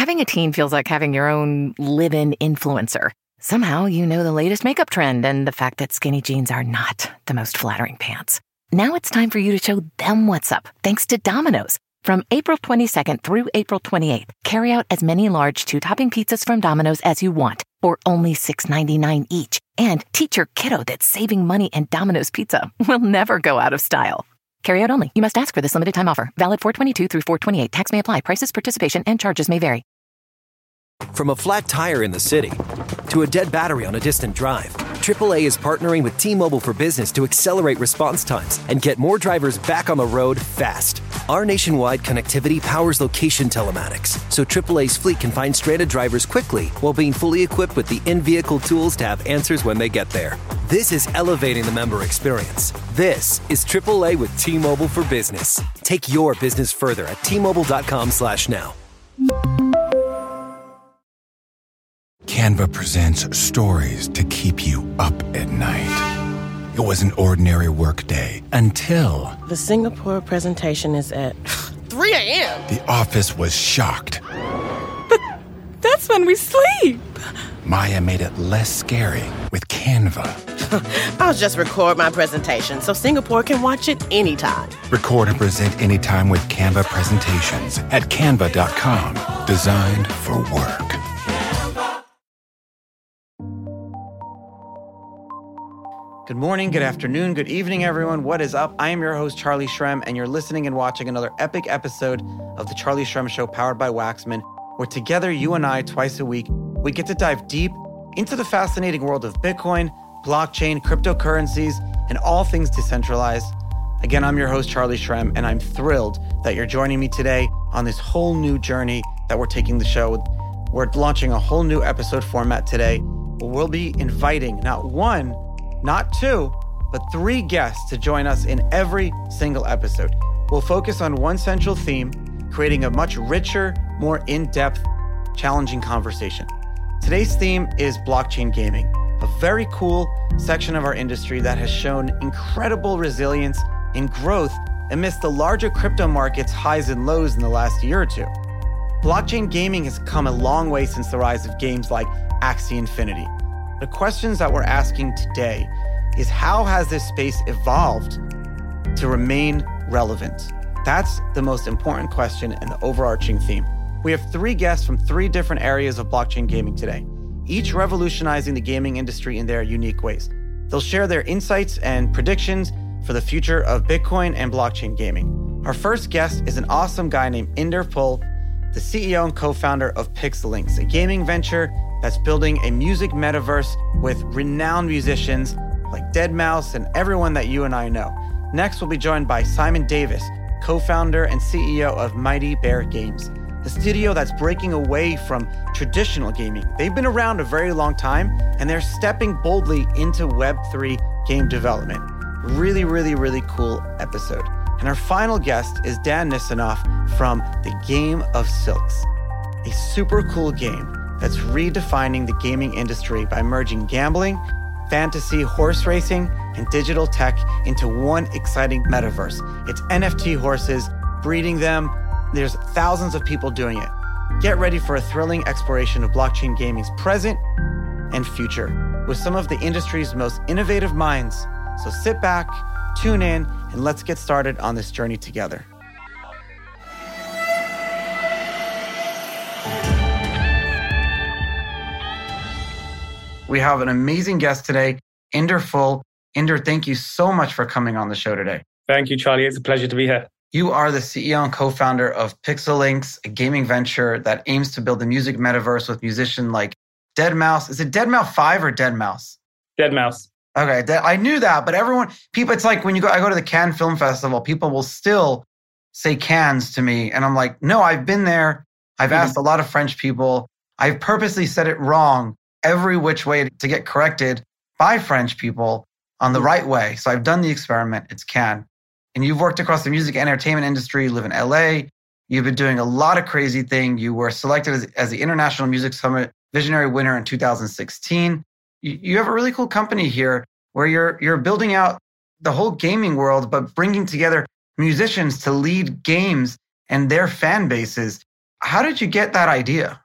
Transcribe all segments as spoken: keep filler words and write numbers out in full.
Having a teen feels like having your own live-in influencer. Somehow you know the latest makeup trend and the fact that skinny jeans are not the most flattering pants. Now it's time for you to show them what's up, thanks to Domino's. From April twenty-second through April twenty-eighth, carry out as many large two-topping pizzas from Domino's as you want for only six ninety-nine each. And teach your kiddo that saving money and Domino's Pizza will never go out of style. Carry out only. You must ask for this limited time offer. Valid four twenty-two through four twenty-eight. Tax may apply. Prices, participation, and charges may vary. From a flat tire in the city to a dead battery on a distant drive, triple A is partnering with T-Mobile for Business to accelerate response times and get more drivers back on the road fast. Our nationwide connectivity powers location telematics, so triple A's fleet can find stranded drivers quickly while being fully equipped with the in-vehicle tools to have answers when they get there. This is elevating the member experience. This is triple A with T-Mobile for Business. Take your business further at T-Mobile.com slash now. Canva presents stories to keep you up at night. It was an ordinary workday until... The Singapore presentation is at three a.m. The office was shocked. But that's when we sleep. Maya made it less scary with Canva. I'll just record my presentation so Singapore can watch it anytime. Record and present anytime with Canva presentations at canva dot com. Designed for work. Good morning, good afternoon, good evening, everyone. What is up? I am your host, Charlie Shrem, and you're listening and watching another epic episode of The Charlie Shrem Show powered by Waxman, where together, you and I, twice a week, we get to dive deep into the fascinating world of Bitcoin, blockchain, cryptocurrencies, and all things decentralized. Again, I'm your host, Charlie Shrem, and I'm thrilled that you're joining me today on this whole new journey that we're taking the show. We're launching a whole new episode format today, where we'll be inviting not one, not two, but three guests to join us in every single episode. We'll focus on one central theme, creating a much richer, more in-depth, challenging conversation. Today's theme is blockchain gaming, a very cool section of our industry that has shown incredible resilience and growth amidst the larger crypto market's highs and lows in the last year or two. Blockchain gaming has come a long way since the rise of games like Axie Infinity. The questions that we're asking today is how has this space evolved to remain relevant? That's the most important question and the overarching theme. We have three guests from three different areas of blockchain gaming today, each revolutionizing the gaming industry in their unique ways. They'll share their insights and predictions for the future of Bitcoin and blockchain gaming. Our first guest is an awesome guy named Inder Phul, the C E O and co-founder of Pixel.Links, a gaming venture that's building a music metaverse with renowned musicians like deadmau five and everyone that you and I know. Next, we'll be joined by Simon Davis, co-founder and C E O of Mighty Bear Games, a studio that's breaking away from traditional gaming. They've been around a very long time, and they're stepping boldly into Web three game development. Really, really, really cool episode. And our final guest is Dan Nisanoff from The Game of Silks, a super cool game that's redefining the gaming industry by merging gambling, fantasy, horse racing, and digital tech into one exciting metaverse. It's N F T horses, breeding them. There's thousands of people doing it. Get ready for a thrilling exploration of blockchain gaming's present and future with some of the industry's most innovative minds. So sit back, tune in, and let's get started on this journey together. We have an amazing guest today, Inder Phul. Inder, thank you so much for coming on the show today. Thank you, Charlie. It's a pleasure to be here. You are the C E O and co-founder of Pixel.Links, a gaming venture that aims to build a music metaverse with musicians like deadmau five. Is it deadmau five or deadmau five? deadmau five. Okay, I knew that, but everyone, people, it's like when you go, I go to the Cannes Film Festival, people will still say Cannes to me. And I'm like, no, I've been there. I've mm-hmm. asked a lot of French people. I've purposely said it wrong every which way to get corrected by French people on the right way. So I've done the experiment. It's Cannes. And you've worked across the music and entertainment industry. You live in L A. You've been doing a lot of crazy things. You were selected as, as the International Music Summit Visionary Winner in two thousand sixteen. You, you have a really cool company here where you're you're building out the whole gaming world, but bringing together musicians to lead games and their fan bases. how did you get that idea?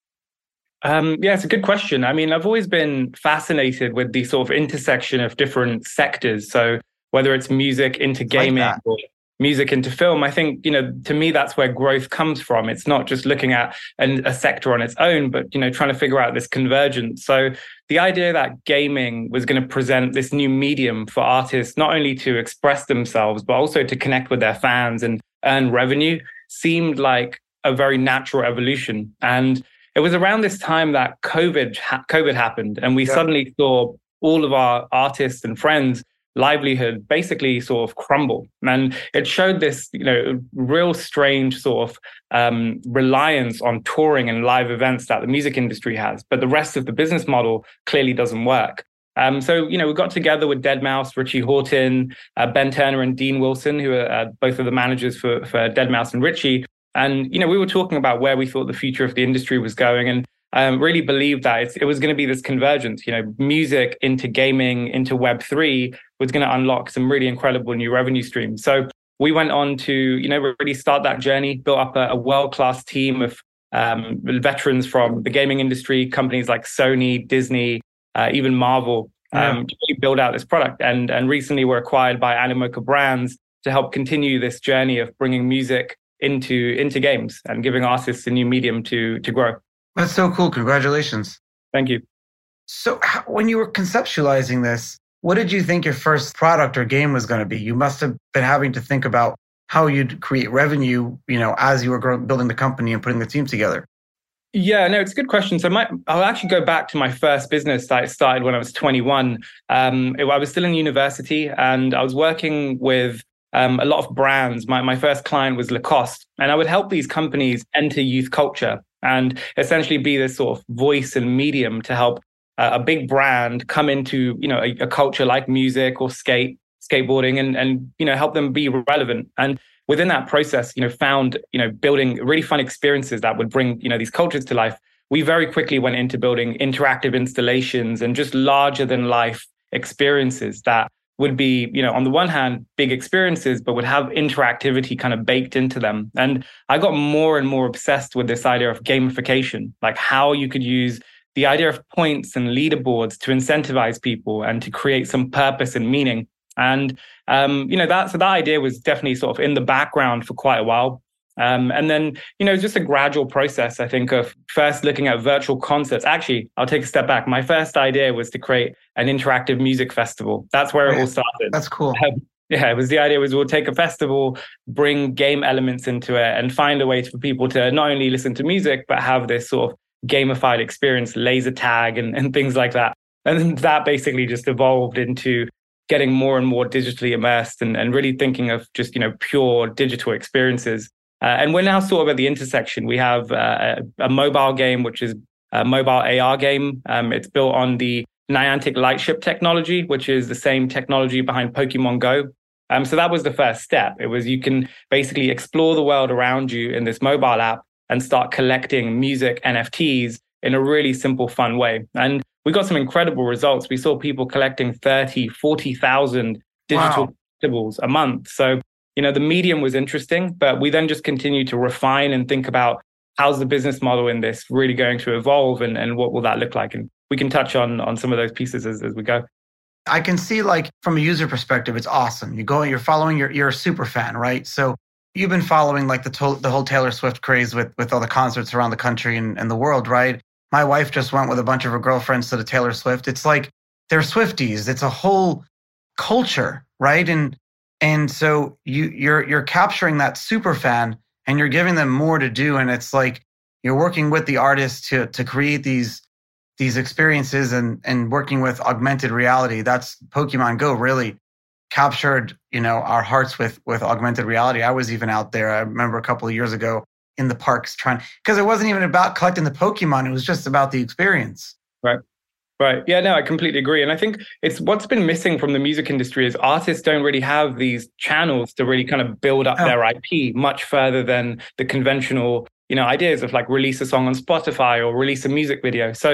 Um, yeah, it's a good question. I mean, I've always been fascinated with the sort of intersection of different sectors. So whether it's music into gaming like or music into film, I think, you know, to me, that's where growth comes from. It's not just looking at an, a sector on its own, but, you know, trying to figure out this convergence. So the idea that gaming was going to present this new medium for artists, not only to express themselves, but also to connect with their fans and earn revenue, seemed like a very natural evolution. And it was around this time that COVID ha- COVID happened, and we yeah. suddenly saw all of our artists and friends' livelihood basically sort of crumble. And it showed this, you know, real strange sort of um, reliance on touring and live events that the music industry has, but the rest of the business model clearly doesn't work. Um, so, you know, we got together with deadmau five, Richie Hawtin, uh, Ben Turner and Dean Wilson, who are uh, both of the managers for, for deadmau five and Richie. And, you know, we were talking about where we thought the future of the industry was going, and um, really believed that it's, it was going to be this convergence, you know, music into gaming, into Web three was going to unlock some really incredible new revenue streams. So we went on to, you know, really start that journey, built up a, a world-class team of um, veterans from the gaming industry, companies like Sony, Disney, uh, even Marvel, um, yeah. to really build out this product. And, and recently we're acquired by Animoca Brands to help continue this journey of bringing music into into games and giving artists a new medium to to grow. That's so cool. Congratulations. Thank you. So how, when you were conceptualizing this, what did you think your first product or game was going to be? You must have been having to think about how you'd create revenue, you know, as you were growing, building the company and putting the team together. Yeah, no, it's a good question. So my, I'll actually go back to my first business that I started when I was twenty-one. Um, I was still in university and I was working with Um, a lot of brands. My my first client was Lacoste, and I would help these companies enter youth culture and essentially be this sort of voice and medium to help uh, a big brand come into, you know, a, a culture like music or skate, skateboarding, and and you know help them be relevant. And within that process, you know, found you know building really fun experiences that would bring you know these cultures to life. We very quickly went into building interactive installations and just larger than life experiences that would be, you know, on the one hand, big experiences, but would have interactivity kind of baked into them. And I got more and more obsessed with this idea of gamification, like how you could use the idea of points and leaderboards to incentivize people and to create some purpose and meaning. And, um, you know, that, so that idea was definitely sort of in the background for quite a while. Um, and then, you know, just a gradual process, I think, of first looking at virtual concerts. Actually, I'll take a step back. My first idea was to create an interactive music festival. That's where it all started. That's cool. Um, yeah, it was the idea was we'll take a festival, bring game elements into it, and find a way for people to not only listen to music, but have this sort of gamified experience, laser tag and, and things like that. And that basically just evolved into getting more and more digitally immersed and, and really thinking of just, you know, pure digital experiences. Uh, and we're now sort of at the intersection. We have uh, a, a mobile game, which is a mobile A R game. Um, it's built on the Niantic Lightship technology, which is the same technology behind Pokemon Go. Um, so that was the first step. It was you can basically explore the world around you in this mobile app and start collecting music N F Ts in a really simple, fun way. And we got some incredible results. We saw people collecting thirty, forty thousand digital wow. collectibles a month. So you know, the medium was interesting, but we then just continued to refine and think about how's the business model in this really going to evolve and, and what will that look like? And we can touch on on some of those pieces as, as we go. I can see, like, from a user perspective, it's awesome. You go, you're following, you're, you're a super fan, right? So you've been following like the to- the whole Taylor Swift craze with, with all the concerts around the country and, and the world, right? My wife just went with a bunch of her girlfriends to the Taylor Swift. It's like they're Swifties. It's a whole culture, right? And And so you, you're you're capturing that super fan and you're giving them more to do. And it's like you're working with the artists to to create these these experiences and and working with augmented reality. That's Pokemon Go really captured, you know, our hearts with with augmented reality. I was even out there. I remember a couple of years ago in the parks trying, because it wasn't even about collecting the Pokemon. It was just about the experience. Right. Right. Yeah, no, I completely agree. And I think it's what's been missing from the music industry is artists don't really have these channels to really kind of build up oh. their I P much further than the conventional, you know, ideas of like release a song on Spotify or release a music video. So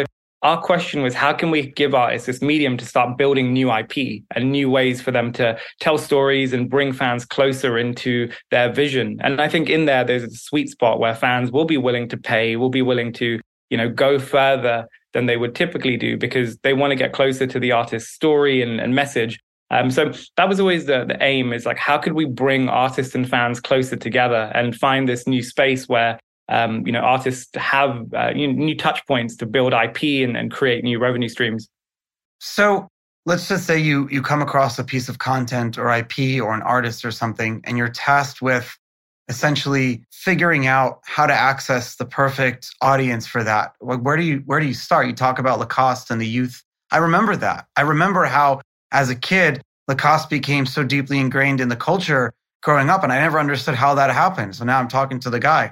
our question was, how can we give artists this medium to start building new I P and new ways for them to tell stories and bring fans closer into their vision? And I think in there, there's a sweet spot where fans will be willing to pay, will be willing to, you know, go further than they would typically do because they want to get closer to the artist's story and, and message. Um, so that was always the, the aim, is like, how could we bring artists and fans closer together and find this new space where Um, you know, artists have uh, new touch points to build I P and, and create new revenue streams. So let's just say you you come across a piece of content or I P or an artist or something, and you're tasked with essentially figuring out how to access the perfect audience for that. Where do you where do you start? You talk about Lacoste and the youth. I remember that. I remember how, as a kid, Lacoste became so deeply ingrained in the culture growing up, and I never understood how that happened. So now I'm talking to the guy.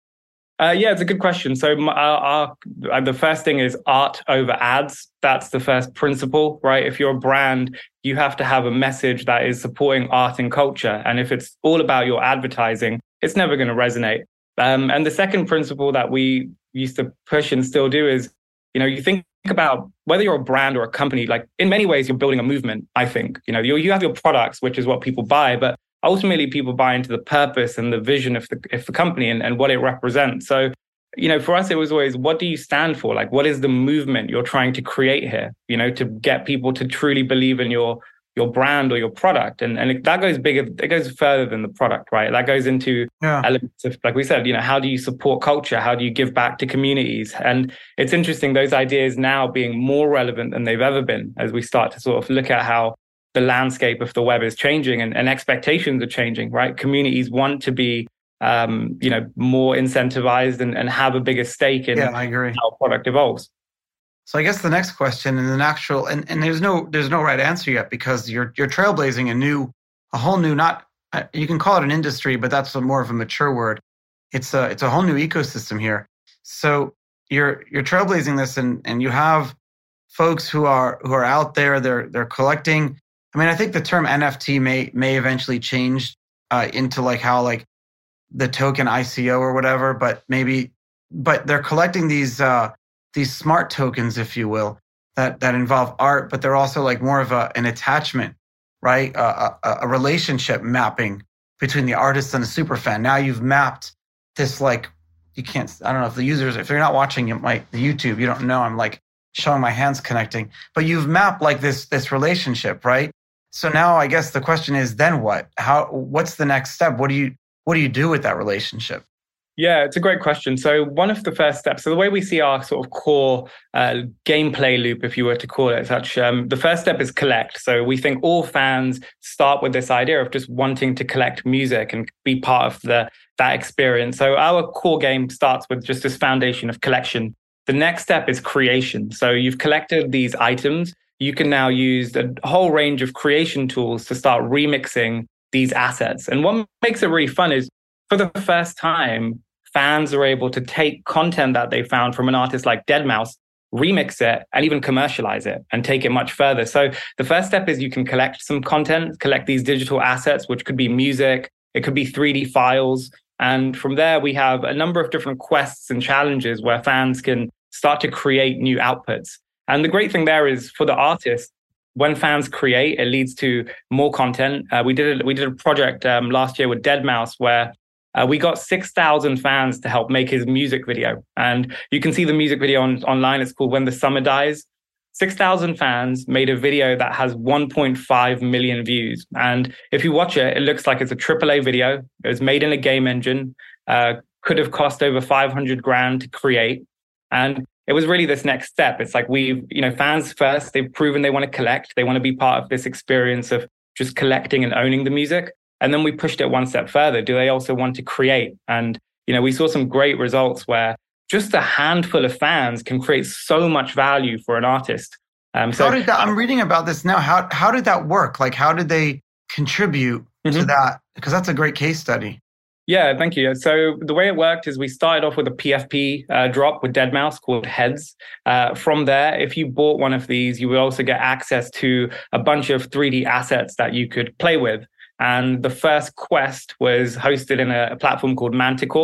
Uh, yeah, it's a good question. So our, our, uh, the first thing is art over ads. That's the first principle, right? If you're a brand, you have to have a message that is supporting art and culture. And if it's all about your advertising, it's never going to resonate. Um, and the second principle that we used to push and still do is, you know, you think about whether you're a brand or a company, like in many ways, you're building a movement, I think. You know, you, you have your products, which is what people buy, but ultimately, people buy into the purpose and the vision of the, of the company and, and what it represents. So, you know, for us, it was always, what do you stand for? Like, what is the movement you're trying to create here, you know, to get people to truly believe in your your brand or your product? And, and it, that goes bigger, it goes further than the product, right? That goes into yeah. elements of, like we said, you know, how do you support culture? How do you give back to communities? And it's interesting, those ideas now being more relevant than they've ever been as we start to sort of look at how the landscape of the web is changing and, and expectations are changing, right? Communities want to be, um, you know, more incentivized and, and have a bigger stake in yeah, I agree. how product evolves. So I guess the next question and the actual, and, and there's no there's no right answer yet because you're you're trailblazing a new, a whole new, not, you can call it an industry, but that's a more of a mature word. It's a it's a whole new ecosystem here. So you're you're trailblazing this, and and you have folks who are who are out there. They're they're collecting. I mean, I think the term N F T may may eventually change uh, into like how like the token I C O or whatever, but maybe, but they're collecting these uh, these smart tokens, if you will, that that involve art, but they're also like more of a an attachment, right? Uh, a, a relationship mapping between the artist and the superfan. Now you've mapped this, like, you can't, I don't know if the users, if you're not watching it, like the YouTube, you don't know, I'm like showing my hands connecting, but you've mapped like this this relationship, right? So now I guess the question is, then what? How? What's the next step? What do you What do you do with that relationship? Yeah, it's a great question. So one of the first steps, so the way we see our sort of core uh, gameplay loop, if you were to call it such, um, the first step is collect. So we think all fans start with this idea of just wanting to collect music and be part of the that experience. So our core game starts with just this foundation of collection. The next step is creation. So you've collected these items. You can now use a whole range of creation tools to start remixing these assets. And what makes it really fun is, for the first time, fans are able to take content that they found from an artist like deadmau five, remix it, and even commercialize it and take it much further. So the first step is you can collect some content, collect these digital assets, which could be music, it could be three D files. And from there, we have a number of different quests and challenges where fans can start to create new outputs. And the great thing there is, for the artist, when fans create, it leads to more content. Uh, we did a, we did a project um, last year with deadmau five where uh, we got six thousand fans to help make his music video. And you can see the music video on, online. It's called When the Summer Dies. six thousand fans made a video that has one point five million views. And if you watch it, it looks like it's a triple A video. It was made in a game engine, uh, could have cost over five hundred grand to create. And it was really this next step. It's like we've, you know, fans first, they've proven they want to collect. They want to be part of this experience of just collecting and owning the music. And then we pushed it one step further. Do they also want to create? And, you know, we saw some great results where just a handful of fans can create so much value for an artist. Um, so how did that, I'm reading about this now. How how did that work? Like, how did they contribute mm-hmm. to that? Because that's a great case study. Yeah, thank you. So the way it worked is we started off with a P F P uh, drop with deadmau five called Heads. Uh, from there, if you bought one of these, you would also get access to a bunch of three D assets that you could play with. And the first quest was hosted in a, a platform called Manticore.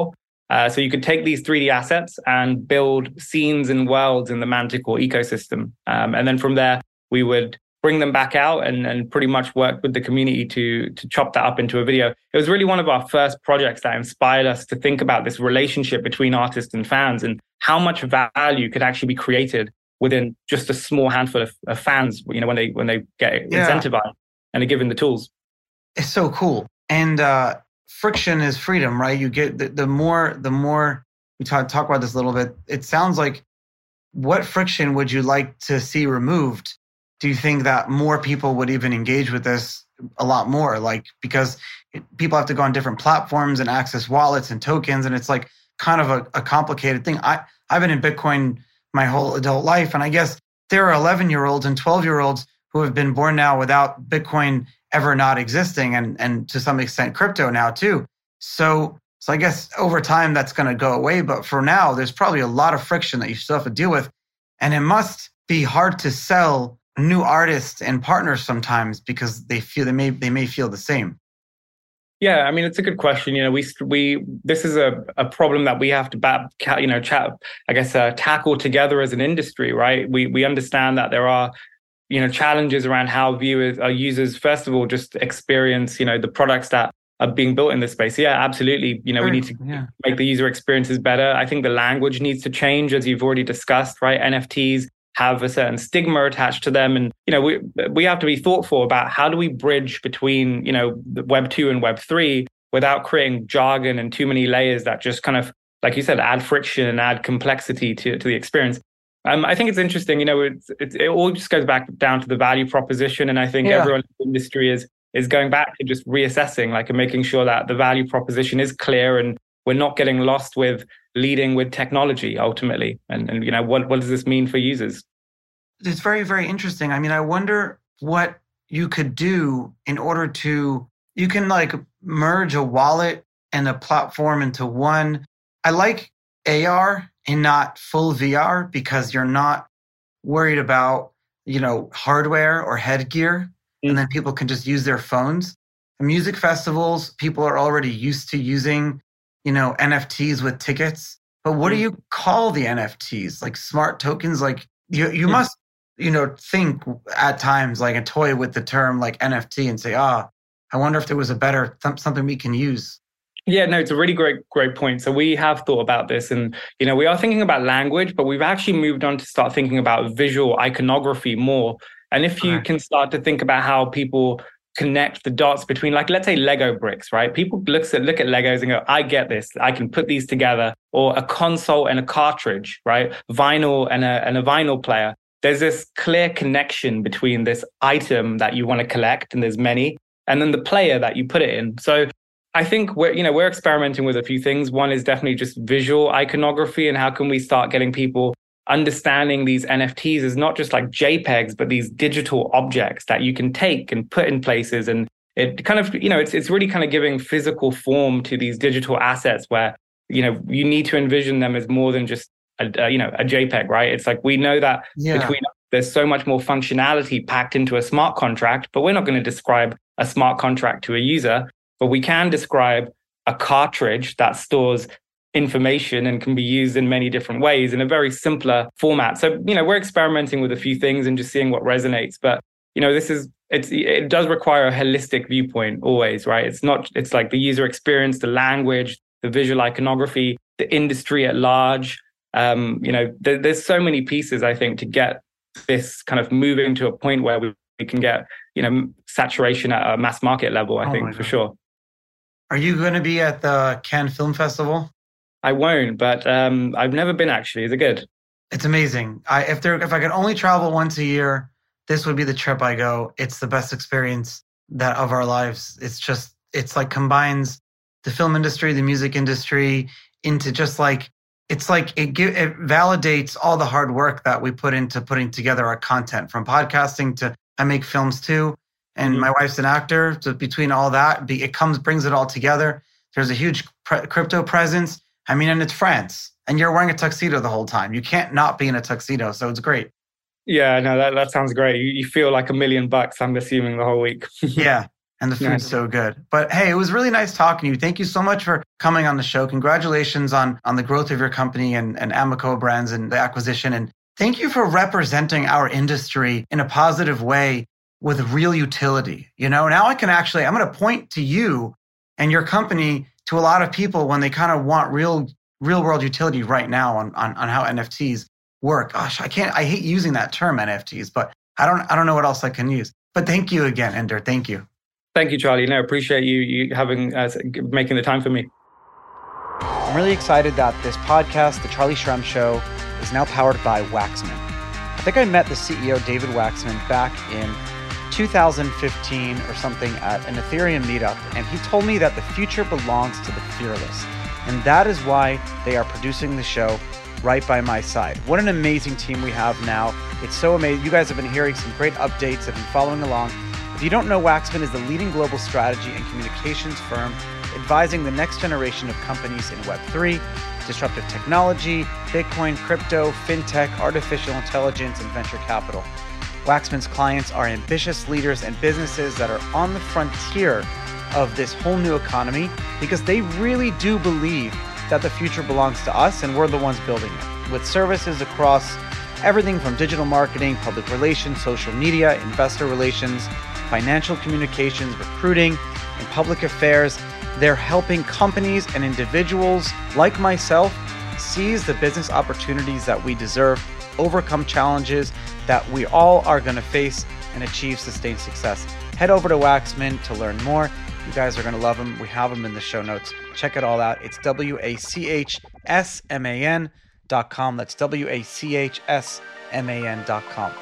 Uh, so you could take these three D assets and build scenes and worlds in the Manticore ecosystem. Um, and then from there, we would bring them back out and, and pretty much work with the community to, to chop that up into a video. It was really one of our first projects that inspired us to think about this relationship between artists and fans and how much value could actually be created within just a small handful of, of fans, you know, when they when they get yeah. incentivized and are given the tools. It's so cool. And uh, friction is freedom, right? You get the, the more, the more we talk, talk about this a little bit, it sounds like, what friction would you like to see removed? Do you think that more people would even engage with this a lot more? Like, because it, people have to go on different platforms and access wallets and tokens, and it's like kind of a, a complicated thing. I, I've been in Bitcoin my whole adult life, and I guess there are eleven-year-olds and twelve-year-olds who have been born now without Bitcoin ever not existing, and, and to some extent crypto now too. So, so I guess over time that's going to go away, but for now, there's probably a lot of friction that you still have to deal with, and it must be hard to sell new artists and partners sometimes because they feel they may they may feel the same. Yeah, I mean, it's a good question. You know, we we this is a, a problem that we have to, you know, chat, I guess, uh, tackle together as an industry, right? We we understand that there are, you know, challenges around how viewers, our users, first of all, just experience, you know, the products that are being built in this space. Yeah, absolutely. You know, we need to yeah. make the user experiences better. I think the language needs to change, as you've already discussed, right? N F Ts have a certain stigma attached to them. And, you know, we we have to be thoughtful about how do we bridge between, you know, Web two and Web three without creating jargon and too many layers that just kind of, like you said, add friction and add complexity to, to the experience. Um, I think it's interesting, you know, it's, it's, it all just goes back down to the value proposition. And I think yeah. everyone in the industry is is going back to just reassessing, like, and making sure that the value proposition is clear and we're not getting lost with leading with technology ultimately. And, and you know, what, what does this mean for users? It's very, very interesting. I mean, I wonder what you could do in order to, you can like merge a wallet and a platform into one. I like A R and not full V R because you're not worried about, you know, hardware or headgear. Mm-hmm. And then people can just use their phones. Music festivals, people are already used to using, you know, N F Ts with tickets. But what mm-hmm. do you call the N F Ts? Like smart tokens? Like you, you mm-hmm. must, you know, think at times like a toy with the term like N F T and say, ah, oh, I wonder if there was a better, th- something we can use. Yeah, no, it's a really great, great point. So we have thought about this and, you know, we are thinking about language, but we've actually moved on to start thinking about visual iconography more. And if you okay. can start to think about how people connect the dots between, like, let's say Lego bricks, right? People look at, look at Legos and go, I get this. I can put these together. Or a console and a cartridge, right? Vinyl and a, and a vinyl player. There's this clear connection between this item that you want to collect, and there's many, and then the player that you put it in. So I think we're, you know, we're experimenting with a few things. One is definitely just visual iconography, and how can we start getting people understanding these N F Ts as not just like JPEGs, but these digital objects that you can take and put in places. And it kind of, you know, it's it's really kind of giving physical form to these digital assets where, you know, you need to envision them as more than just a, a you know, a JPEG, right? It's like, we know that yeah. between there's so much more functionality packed into a smart contract, but we're not going to describe a smart contract to a user, but we can describe a cartridge that stores information and can be used in many different ways in a very simpler format. So, you know, we're experimenting with a few things and just seeing what resonates. But, you know, this is, it's, it does require a holistic viewpoint always, right? It's not, it's like the user experience, the language, the visual iconography, the industry at large. Um, you know, there, there's so many pieces, I think, to get this kind of moving to a point where we, we can get, you know, saturation at a mass market level, I oh think, for sure. Are you going to be at the Cannes Film Festival? I won't, but um, I've never been actually. Is it good? It's amazing. I, if there, if I could only travel once a year, this would be the trip I go. It's the best experience that of our lives. It's just, it's like combines the film industry, the music industry into just like, it's like it, give, it validates all the hard work that we put into putting together our content, from podcasting to, I make films too. And mm-hmm. my wife's an actor. So between all that, it comes, brings it all together. There's a huge pre- crypto presence. I mean, and it's France, and you're wearing a tuxedo the whole time. You can't not be in a tuxedo, so it's great. Yeah, no, that, that sounds great. You, you feel like a million bucks, I'm assuming, the whole week. Yeah. and the food's Nice. so good. But hey, it was really nice talking to you. Thank you so much for coming on the show. Congratulations on, on the growth of your company and, and Amico Brands and the acquisition. And thank you for representing our industry in a positive way with real utility. You know, now I can actually, I'm going to point to you and your company to a lot of people when they kind of want real, real world utility right now on, on, on how N F Ts work. Gosh, I can't, I hate using that term N F Ts, but I don't, I don't know what else I can use. But thank you again, Ender. Thank you. Thank you, Charlie. No, appreciate you you having uh, making the time for me. I'm really excited that this podcast, The Charlie Shrem Show, is now powered by Waxman. I think I met the C E O, David Waxman, back in two thousand fifteen or something at an Ethereum meetup, and he told me that the future belongs to the fearless. And that is why they are producing the show right by my side. What an amazing team we have now. It's so amazing. You guys have been hearing some great updates, have been following along. If you don't know, Waxman is the leading global strategy and communications firm advising the next generation of companies in Web three, disruptive technology, Bitcoin, crypto, fintech, artificial intelligence, and venture capital. Waxman's clients are ambitious leaders and businesses that are on the frontier of this whole new economy because they really do believe that the future belongs to us and we're the ones building it. With services across everything from digital marketing, public relations, social media, investor relations, financial communications, recruiting, and public affairs, they're helping companies and individuals like myself seize the business opportunities that we deserve, overcome challenges that we all are going to face, and achieve sustained success. Head over to Waxman to learn more. You guys are going to love them. We have them in the show notes. Check it all out. It's W A C H S M A N dot com. That's W A C H S M A N dot com.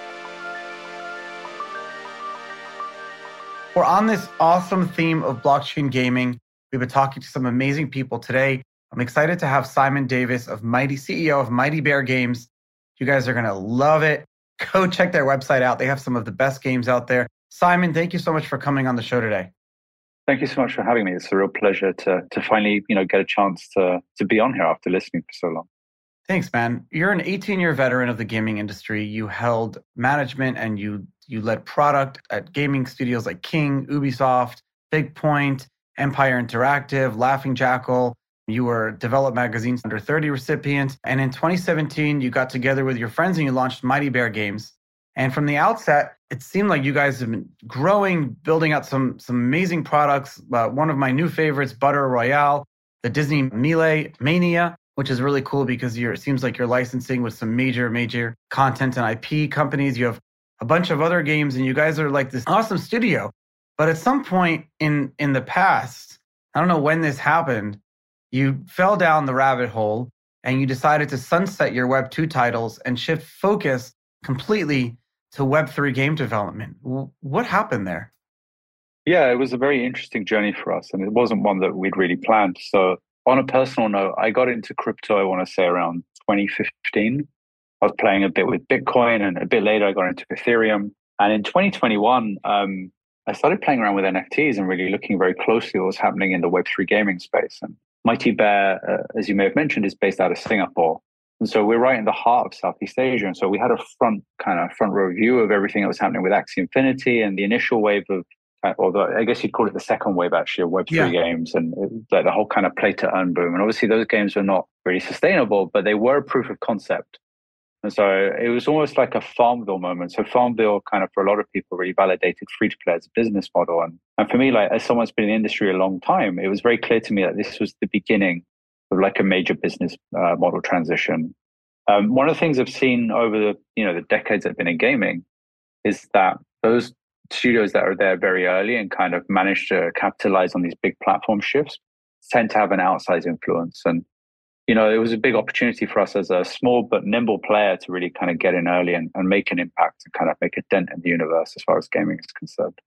We're on this awesome theme of blockchain gaming. We've been talking to some amazing people today. I'm excited to have Simon Davis of Mighty, C E O of Mighty Bear Games. You guys are going to love it. Go check their website out. They have some of the best games out there. Simon, thank you so much for coming on the show today. Thank you so much for having me. It's a real pleasure to to finally, you know, get a chance to to be on here after listening for so long. Thanks, man. You're an eighteen-year veteran of the gaming industry. You held management and you you led product at gaming studios like King, Ubisoft, Big Point, Empire Interactive, Laughing Jackal. You were Develop Magazine's under thirty recipient. And in twenty seventeen, you got together with your friends and you launched Mighty Bear Games. And from the outset, it seemed like you guys have been growing, building out some, some amazing products. Uh, one of my new favorites, Butter Royale, the Disney Melee Mania, which is really cool because you're, it seems like you're licensing with some major, major content and I P companies. You have a bunch of other games and you guys are like this awesome studio. But at some point in, in the past, I don't know when this happened, you fell down the rabbit hole and you decided to sunset your Web two titles and shift focus completely to Web three game development. What happened there? Yeah, it was a very interesting journey for us, and it wasn't one that we'd really planned. So on a personal note, I got into crypto, I want to say around twenty fifteen. I was playing a bit with Bitcoin, and a bit later I got into Ethereum. And in twenty twenty-one, um, I started playing around with N F Ts and really looking very closely at what was happening in the Web three gaming space. And Mighty Bear, uh, as you may have mentioned, is based out of Singapore. And so we're right in the heart of Southeast Asia. And so we had a front kind of front row view of everything that was happening with Axie Infinity and the initial wave of, although I guess you'd call it the second wave actually of Web three yeah. games and like the whole kind of play to earn boom. And obviously those games were not really sustainable, but they were a proof of concept. And so it was almost like a Farmville moment. So Farmville kind of for a lot of people really validated free to play as a business model. And, and for me, like as someone who's been in the industry a long time, it was very clear to me that this was the beginning of like a major business uh, model transition. Um, one of the things I've seen over the, you know, the decades I've been in gaming is that those studios that are there very early and kind of manage to capitalize on these big platform shifts tend to have an outsized influence. And, you know, it was a big opportunity for us as a small but nimble player to really kind of get in early and, and make an impact and kind of make a dent in the universe as far as gaming is concerned.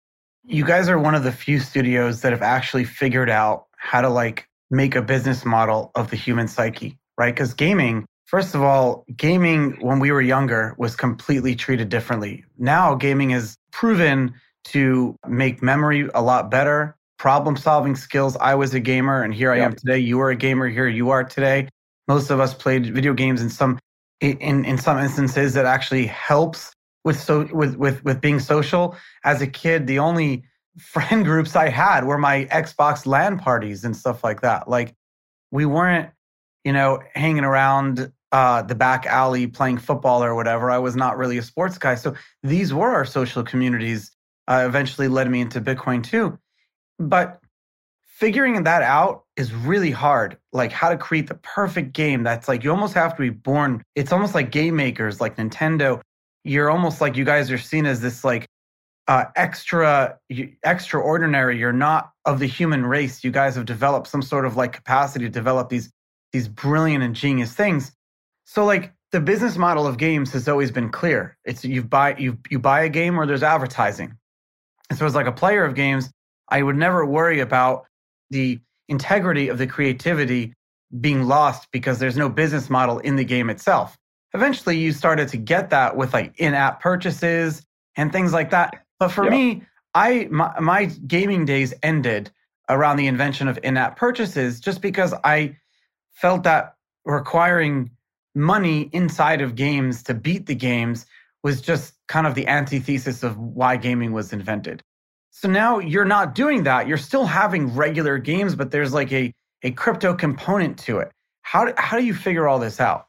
You guys are one of the few studios that have actually figured out how to like make a business model of the human psyche, right? Because gaming, first of all, gaming when we were younger was completely treated differently. Now gaming has proven to make memory a lot better, problem-solving skills. I was a gamer and here I yep. am today. You were a gamer, here you are today. Most of us played video games in some in, in some instances that actually helps with so with, with with being social. As a kid, the only friend groups I had were my Xbox LAN parties and stuff like that. Like we weren't, you know, hanging around uh, the back alley playing football or whatever. I was not really a sports guy. So these were our social communities. Uh, eventually led me into Bitcoin too. But figuring that out is really hard. Like how to create the perfect game. That's like, you almost have to be born. It's almost like game makers, like Nintendo. You're almost like, you guys are seen as this like uh, extra, extraordinary. You're not of the human race. You guys have developed some sort of like capacity to develop these, these brilliant and genius things. So like the business model of games has always been clear. It's you buy, you, you buy a game or there's advertising. And so as like a player of games, I would never worry about the integrity of the creativity being lost because there's no business model in the game itself. Eventually, you started to get that with like in-app purchases and things like that. But for yeah. me, I my, my gaming days ended around the invention of in-app purchases just because I felt that requiring money inside of games to beat the games was just kind of the antithesis of why gaming was invented. So now you're not doing that. You're still having regular games, but there's like a, a crypto component to it. How do, how do you figure all this out?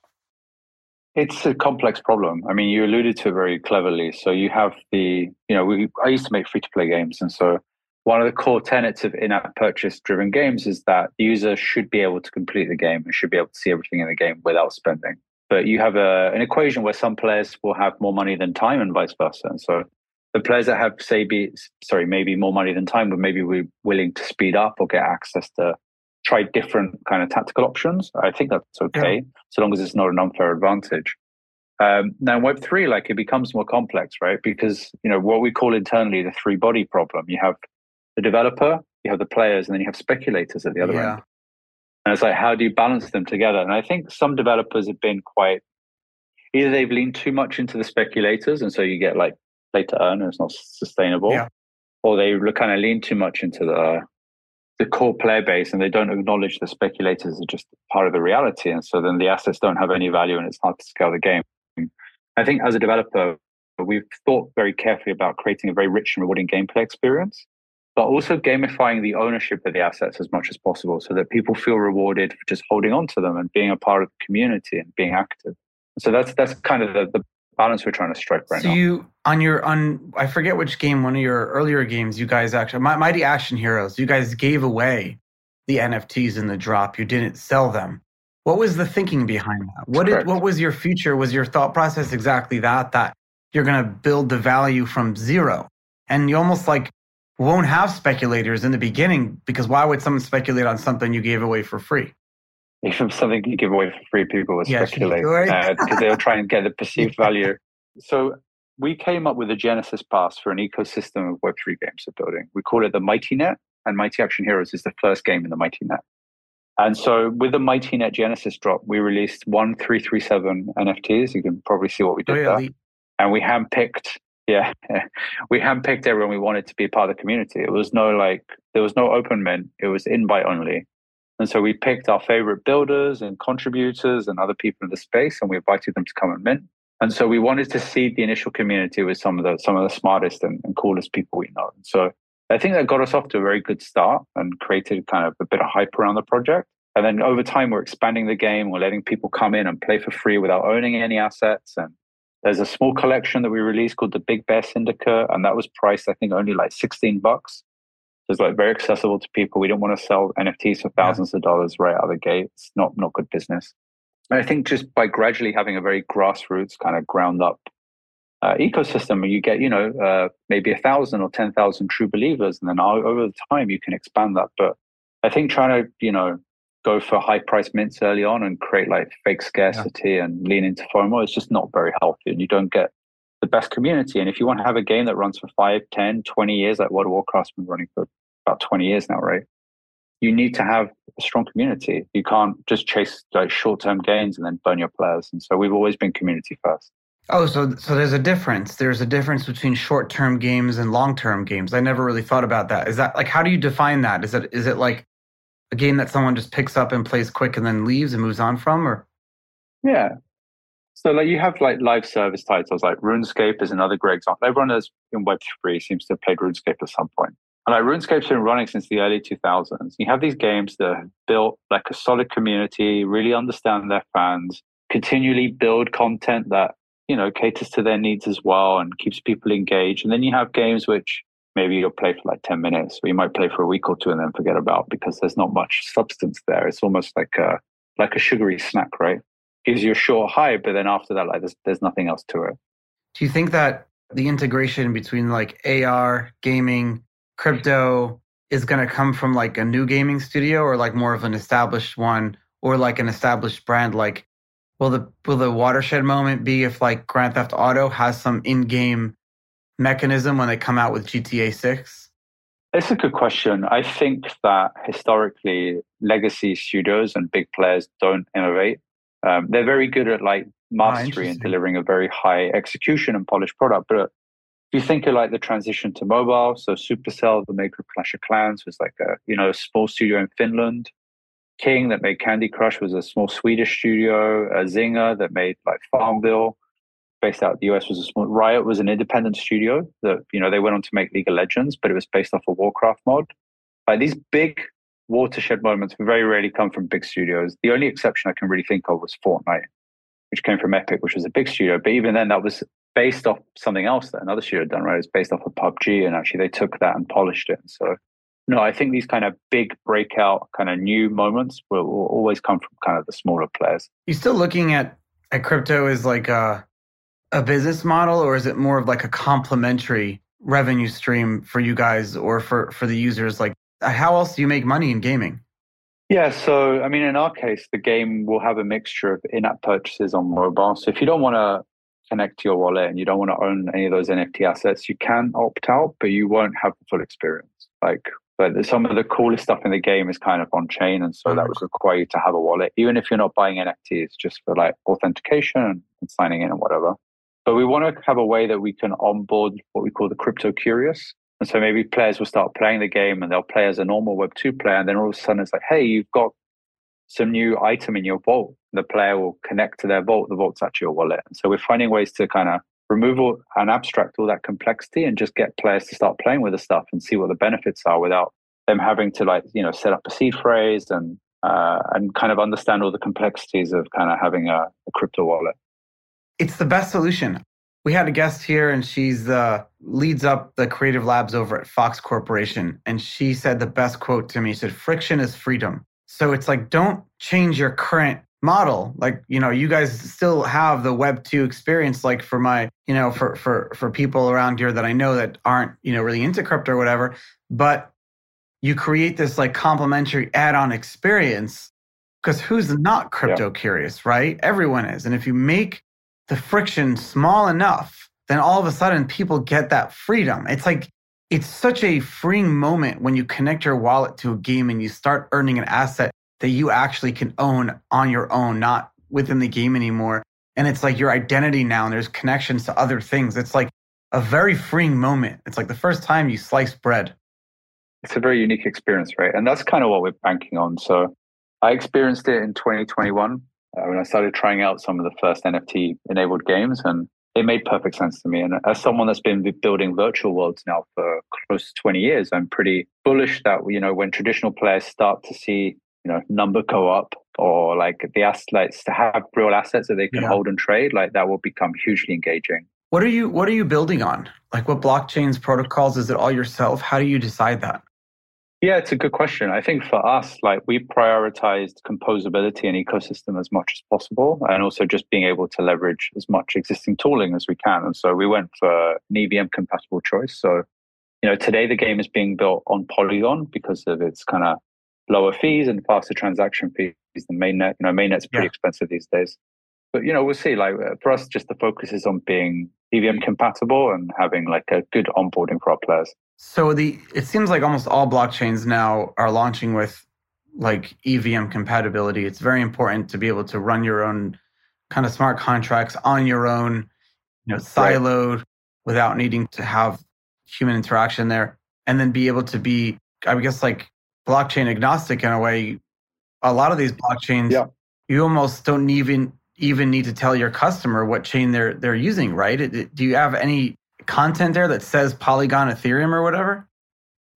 It's a complex problem. I mean, you alluded to it very cleverly. So you have the, you know, we, I used to make free-to-play games. And so one of the core tenets of in-app purchase-driven games is that the user should be able to complete the game and should be able to see everything in the game without spending. But you have a, an equation where some players will have more money than time and vice versa. And so the players that have, say, be, sorry, maybe more money than time, but maybe we're willing to speed up or get access to try different kind of tactical options. I think that's okay, yeah. so long as it's not an unfair advantage. Um, now, in Web three, like it becomes more complex, right? Because, you know, what we call internally the three body problem. You have the developer, you have the players, and then you have speculators at the other yeah. end. And it's like, how do you balance them together? And I think some developers have been quite, either they've leaned too much into the speculators, and so you get like play to earn, and it's not sustainable, yeah. or they kind of lean too much into the the core player base, and they don't acknowledge the speculators are just part of the reality, and so then the assets don't have any value, and it's hard to scale the game. I think as a developer, we've thought very carefully about creating a very rich and rewarding gameplay experience, but also gamifying the ownership of the assets as much as possible, so that people feel rewarded for just holding on to them and being a part of the community and being active. So that's that's kind of the, the balance we're trying to strike right so now. So you, on your, on, I forget which game, one of your earlier games, you guys actually, Mighty Action Heroes, you guys gave away the N F Ts in the drop. You didn't sell them. What was the thinking behind that? What did, what was your future? Was your thought process exactly that, that you're going to build the value from zero? And you almost like won't have speculators in the beginning, because why would someone speculate on something you gave away for free? If it was something you give away for free, people would yeah, speculate right? because uh, they'll try and get the perceived value. So we came up with a Genesis pass for an ecosystem of Web three games we're building. We call it the Mighty Net, and Mighty Action Heroes is the first game in the Mighty Net. And so with the Mighty Net Genesis drop, we released one three three seven N F Ts. You can probably see what we did oh, yeah, there. The... And we handpicked, yeah, we handpicked everyone we wanted to be a part of the community. It was no like, there was no open mint. It was invite only. And so we picked our favorite builders and contributors and other people in the space, and we invited them to come and mint. And so we wanted to seed the initial community with some of the some of the smartest and, and coolest people we know. And so I think that got us off to a very good start and created kind of a bit of hype around the project. And then over time, we're expanding the game. We're letting people come in and play for free without owning any assets. And there's a small collection that we released called the Big Bear Syndicate, and that was priced, I think, only like sixteen bucks. It's like very accessible to people. We don't want to sell N F Ts for thousands yeah. of dollars right out of the gate. It's not, not good business. And I think just by gradually having a very grassroots kind of ground up uh, ecosystem, you get, you know, uh, maybe a thousand or ten thousand true believers. And then over the time, you can expand that. But I think trying to, you know, go for high price mints early on and create like fake scarcity yeah. and lean into FOMO is just not very healthy. And you don't get the best community. And if you want to have a game that runs for five, ten, twenty years, like World of Warcraft's been running for about twenty years now, right? You need to have a strong community. You can't just chase like short-term gains and then burn your players. And so we've always been community first. Oh, so so there's a difference. There's a difference between short-term games and long-term games. I never really thought about that. Is that like, how do you define that? Is it is it like a game that someone just picks up and plays quick and then leaves and moves on from, or? Yeah. So like you have like live service titles, like RuneScape is another great example. Everyone has in Web three seems to have played RuneScape at some point. And like RuneScape's been running since the early two thousands. You have these games that have built like a solid community, really understand their fans, continually build content that, you know, caters to their needs as well and keeps people engaged. And then you have games which maybe you'll play for like ten minutes, or you might play for a week or two and then forget about because there's not much substance there. It's almost like a like a sugary snack, right? Gives you a short high, but then after that, like there's there's nothing else to it. Do you think that the integration between like A R, gaming, crypto is going to come from like a new gaming studio or like more of an established one or like an established brand? Like, will the will the watershed moment be if like Grand Theft Auto has some in-game mechanism when they come out with G T A six? It's a good question. I think that historically legacy studios and big players don't innovate. Um, they're very good at like mastery ah, and delivering a very high execution and polished product. But if you think of like the transition to mobile, so Supercell, the maker of Clash of Clans, was like a, you know, a small studio in Finland. King, that made Candy Crush, was a small Swedish studio. Uh, Zynga, that made like Farmville, based out of the U S, was a small. Riot was an independent studio that, you know, they went on to make League of Legends, but it was based off a Warcraft mod. Like these big watershed moments very rarely come from big studios. The only exception I can really think of was Fortnite, which came from Epic, which was a big studio. But even then, that was based off something else that another studio had done, right? It was based off of P U B G, and actually they took that and polished it. So, no, I think these kind of big breakout, kind of new moments will, will always come from kind of the smaller players. You still looking at, at crypto as like a, a business model, or is it more of like a complementary revenue stream for you guys or for, for the users? Like, how else do you make money in gaming? Yeah, so I mean, in our case, the game will have a mixture of in-app purchases on mobile. So if you don't want to connect to your wallet and you don't want to own any of those N F T assets, you can opt out, but you won't have the full experience. Like, but some of the coolest stuff in the game is kind of on chain, and so mm-hmm. that would require you to have a wallet, even if you're not buying N F Ts, just for like authentication and signing in and whatever. But we want to have a way that we can onboard what we call the crypto curious. And so maybe players will start playing the game and they'll play as a normal Web two player. And then all of a sudden it's like, hey, you've got some new item in your vault. The player will connect to their vault. The vault's actually your wallet. And so we're finding ways to kind of remove all, and abstract all that complexity and just get players to start playing with the stuff and see what the benefits are without them having to like, you know, set up a seed phrase and uh, and kind of understand all the complexities of kind of having a, a crypto wallet. It's the best solution. We had a guest here and she's uh, leads up the creative labs over at Fox Corporation. And she said the best quote to me, she said, friction is freedom. So it's like, don't change your current model. Like, you know, you guys still have the Web two experience, like for my, you know, for, for, for people around here that I know that aren't, you know, really into crypto or whatever, but you create this like complementary add-on experience because who's not crypto yeah. curious, right? Everyone is. And if you make the friction small enough, then all of a sudden people get that freedom. It's like, it's such a freeing moment when you connect your wallet to a game and you start earning an asset that you actually can own on your own, not within the game anymore. And it's like your identity now, and there's connections to other things. It's like a very freeing moment. It's like the first time you slice bread. It's a very unique experience, right? And that's kind of what we're banking on. So I experienced it in twenty twenty-one. Uh, when I started trying out some of the first N F T-enabled games, and it made perfect sense to me. And as someone that's been building virtual worlds now for close to twenty years, I'm pretty bullish that, you know, when traditional players start to see, you know, number go up or like the assets to have real assets that they can yeah. hold and trade, like that will become hugely engaging. What are you What are you building on? Like, what blockchains, protocols? Is it all yourself? How do you decide that? Yeah, it's a good question. I think for us, like we prioritized composability and ecosystem as much as possible, and also just being able to leverage as much existing tooling as we can. And so we went for an E V M compatible choice. So, you know, today the game is being built on Polygon because of its kind of lower fees and faster transaction fees than mainnet. You know, mainnet's pretty yeah. expensive these days. But, you know, we'll see. Like for us, just the focus is on being E V M compatible and having like a good onboarding for our players. So the it seems like almost all blockchains now are launching with like E V M compatibility. It's very important to be able to run your own kind of smart contracts on your own, you know, siloed right. without needing to have human interaction there, and then be able to be, I guess, like blockchain agnostic in a way. A lot of these blockchains, yeah. you almost don't even even need to tell your customer what chain they're they're using, right? It, it, do you have any content there that says Polygon Ethereum or whatever?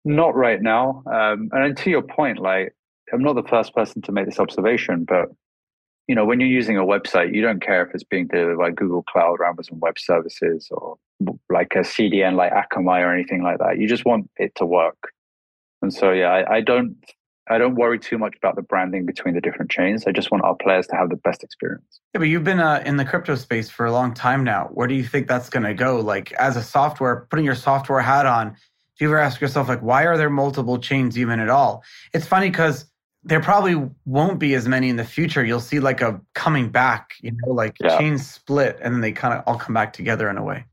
Not right now. Um, and to your point, like I'm not the first person to make this observation, but you know, when you're using a website, you don't care if it's being delivered by Google Cloud or Amazon Web Services or like a C D N like Akamai or anything like that. You just want it to work. And so, yeah, I, I don't, I don't worry too much about the branding between the different chains. I just want our players to have the best experience. Yeah, but you've been uh, in the crypto space for a long time now. Where do you think that's going to go? Like as a software, putting your software hat on, do you ever ask yourself, like, why are there multiple chains even at all? It's funny because there probably won't be as many in the future. You'll see like a coming back, you know, like yeah. chains split and then they kind of all come back together in a way.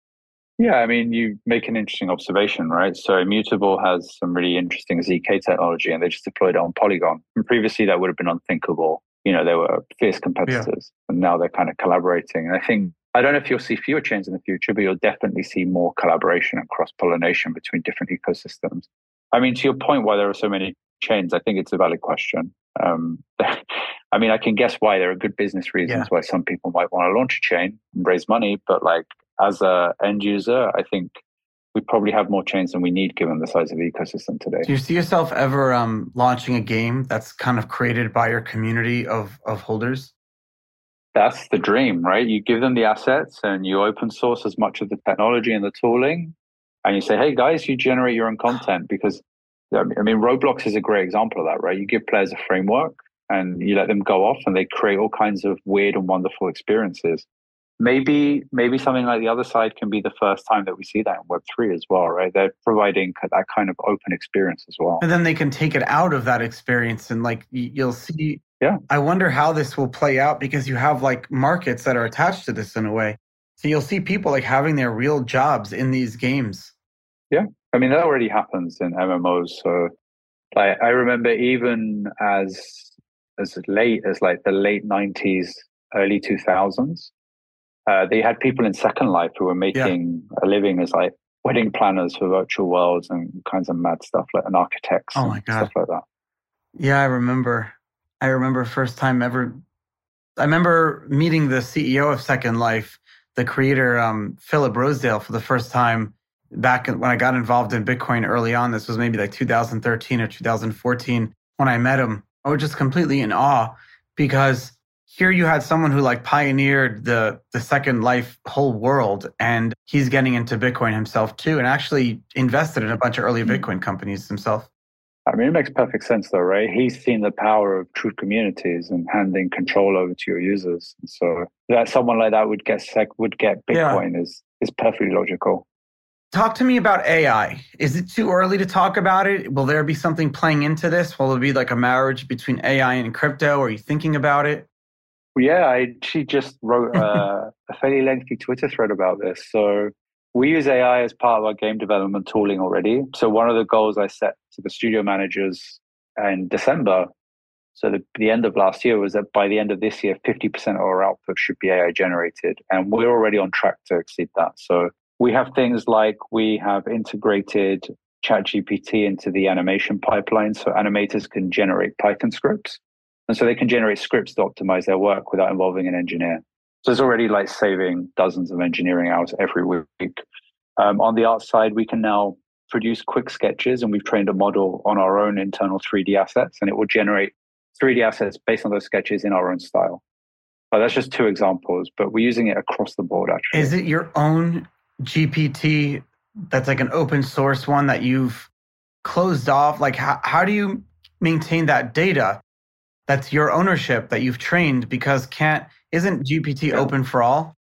Yeah, I mean, you make an interesting observation, right? So Immutable has some really interesting Z K technology and they just deployed it on Polygon. And previously that would have been unthinkable. You know, they were fierce competitors yeah. and now they're kind of collaborating. And I think, I don't know if you'll see fewer chains in the future, but you'll definitely see more collaboration and cross-pollination between different ecosystems. I mean, to your point, why there are so many chains, I think it's a valid question. Um, I mean, I can guess why. There are good business reasons yeah. why some people might want to launch a chain and raise money, but like as a end user, I think we probably have more chains than we need given the size of the ecosystem today. Do you see yourself ever um, launching a game that's kind of created by your community of of holders? That's the dream, right? You give them the assets and you open source as much of the technology and the tooling, and you say, hey guys, you generate your own content because I mean, Roblox is a great example of that, right? You give players a framework and you let them go off and they create all kinds of weird and wonderful experiences. Maybe maybe something like the other side can be the first time that we see that in Web three as well, right? They're providing that kind of open experience as well. And then they can take it out of that experience and like you'll see. Yeah. I wonder how this will play out because you have like markets that are attached to this in a way. So you'll see people like having their real jobs in these games. Yeah. I mean, that already happens in M M Os. So like, I remember even as as late as like the late nineties, early two thousands, uh, they had people in Second Life who were making yeah. a living as like wedding planners for virtual worlds and kinds of mad stuff like and architects oh my and God. stuff like that. Yeah, I remember. I remember first time ever. I remember meeting the C E O of Second Life, the creator, um, Philip Rosedale, for the first time. Back when I got involved in Bitcoin early on, this was maybe like two thousand thirteen or two thousand fourteen. When I met him, I was just completely in awe because here you had someone who like pioneered the the Second Life whole world, and he's getting into Bitcoin himself too, and actually invested in a bunch of early Bitcoin companies himself. I mean, it makes perfect sense though, right? He's seen the power of true communities and handing control over to your users. So that someone like that would get sec would get Bitcoin yeah. is is perfectly logical. Talk to me about A I. Is it too early to talk about it? Will there be something playing into this? Will there be like a marriage between A I and crypto? Are you thinking about it? Well, yeah, I actually just wrote uh, a fairly lengthy Twitter thread about this. So we use A I as part of our game development tooling already. So one of the goals I set to the studio managers in December, so the, the end of last year, was that by the end of this year, fifty percent of our output should be A I generated. And we're already on track to exceed that. So we have things like we have integrated ChatGPT into the animation pipeline so animators can generate Python scripts. And so they can generate scripts to optimize their work without involving an engineer. So it's already like saving dozens of engineering hours every week. Um, on the art side, we can now produce quick sketches, and we've trained a model on our own internal three D assets, and it will generate three D assets based on those sketches in our own style. But that's just two examples, but we're using it across the board, actually. Is it your own G P T that's like an open source one that you've closed off? Like, how, how do you maintain that data that's your ownership that you've trained? Because can't isn't G P T yeah. open for all?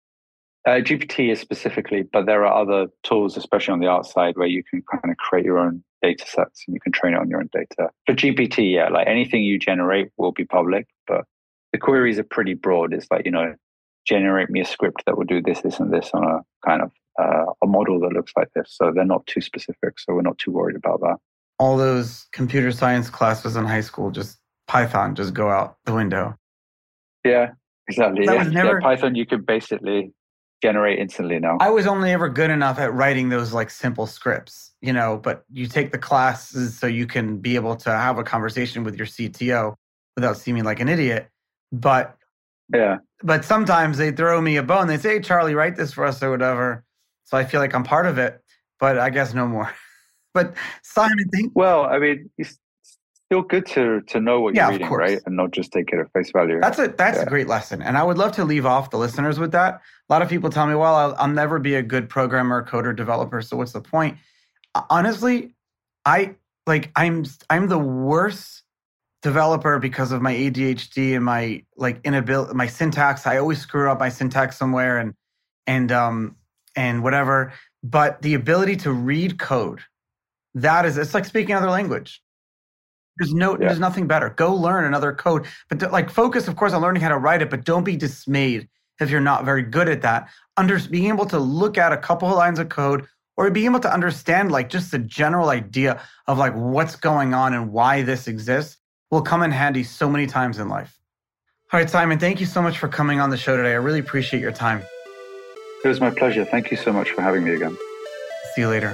Uh, G P T is specifically, but there are other tools, especially on the art side, where you can kind of create your own data sets and you can train it on your own data. For G P T, yeah, like anything you generate will be public, but the queries are pretty broad. It's like, you know, generate me a script that will do this, this, and this on a kind of uh, a model that looks like this. So they're not too specific. So we're not too worried about that. All those computer science classes in high school, just Python, just go out the window. Yeah, exactly. That yeah. was never... yeah, Python, you could basically generate instantly now. I was only ever good enough at writing those like simple scripts, you know, but you take the classes so you can be able to have a conversation with your C T O without seeming like an idiot. But yeah, but sometimes they throw me a bone. They say, hey, Charlie, write this for us or whatever. So I feel like I'm part of it, but I guess no more. But Simon, thank Well, I mean, it's still good to to know what Yeah, you're of reading, course. right? And not just take it at face value. That's a that's Yeah. a great lesson, and I would love to leave off the listeners with that. A lot of people tell me, "Well, I'll, I'll never be a good programmer, coder, developer. So what's the point?" Honestly, I like I'm I'm the worst developer because of my A D H D and my like inability, my syntax. I always screw up my syntax somewhere, and and um and whatever. But the ability to read code, that is, it's like speaking another language. There's no, Yeah. there's nothing better. Go learn another code, but d- like focus, of course, on learning how to write it. But don't be dismayed if you're not very good at that. Under being able to look at a couple of lines of code, or being able to understand like just the general idea of like what's going on and why this exists, will come in handy so many times in life. All right, Simon, thank you so much for coming on the show today. I really appreciate your time. It was my pleasure. Thank you so much for having me again. See you later.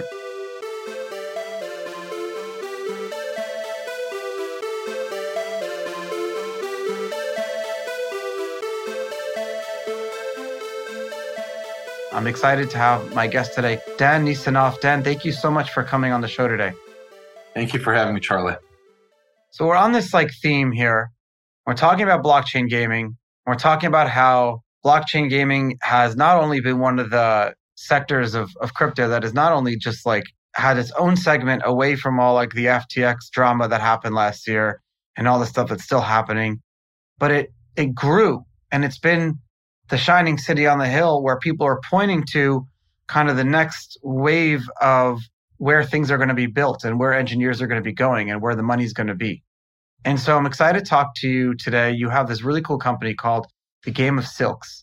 I'm excited to have my guest today, Dan Nisanoff. Dan, thank you so much for coming on the show today. Thank you for having me, Charlie. So we're on this like theme here. We're talking about blockchain gaming. We're talking about how blockchain gaming has not only been one of the sectors of, of crypto that has not only just like had its own segment away from all like the F T X drama that happened last year and all the stuff that's still happening, but it it grew, and it's been the shining city on the hill where people are pointing to kind of the next wave of where things are going to be built and where engineers are going to be going and where the money's going to be. And so I'm excited to talk to you today. You have this really cool company called The Game of Silks.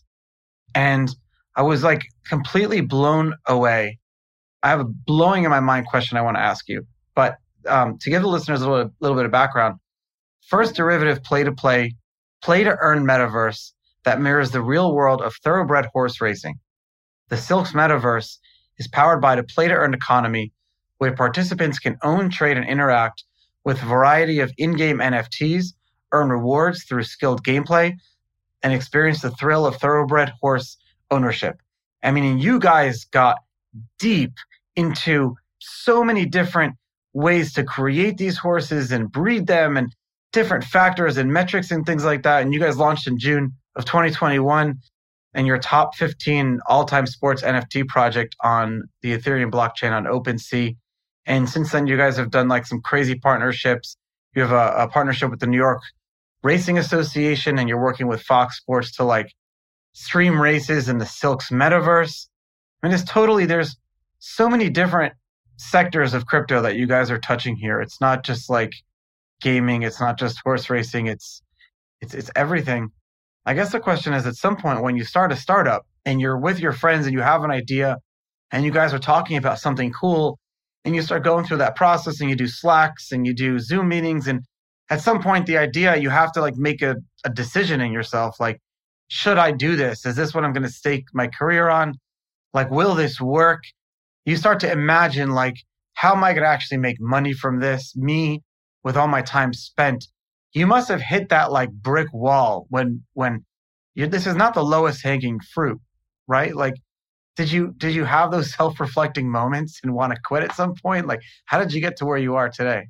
And I was like completely blown away. I have a blowing in my mind question I want to ask you. But um, to give the listeners a little, little bit of background, first derivative play-to-play, play-to-earn metaverse that mirrors the real world of thoroughbred horse racing. The Silks metaverse is powered by the play-to-earn economy, where participants can own, trade, and interact with a variety of in-game N F Ts, earn rewards through skilled gameplay, and experience the thrill of thoroughbred horse ownership. I mean, you guys got deep into so many different ways to create these horses and breed them and different factors and metrics and things like that. And you guys launched in June of twenty twenty-one, and your top fifteen all-time sports N F T project on the Ethereum blockchain on OpenSea. And since then, you guys have done like some crazy partnerships. You have a, a partnership with the New York Racing Association, and you're working with Fox Sports to like stream races in the Silks metaverse. I mean, it's totally, there's so many different sectors of crypto that you guys are touching here. It's not just like gaming. It's not just horse racing. It's, it's, it's everything. I guess the question is, at some point when you start a startup and you're with your friends and you have an idea and you guys are talking about something cool, and you start going through that process and you do Slacks and you do Zoom meetings, and at some point the idea, you have to like make a, a decision in yourself, like, should I do this? Is this what I'm going to stake my career on? Like, will this work? You start to imagine like, how am I going to actually make money from this? Me, with all my time spent. You must have hit that like brick wall when when you this is not the lowest hanging fruit, right? Like, did you did you have those self-reflecting moments and want to quit at some point? Like, how did you get to where you are today?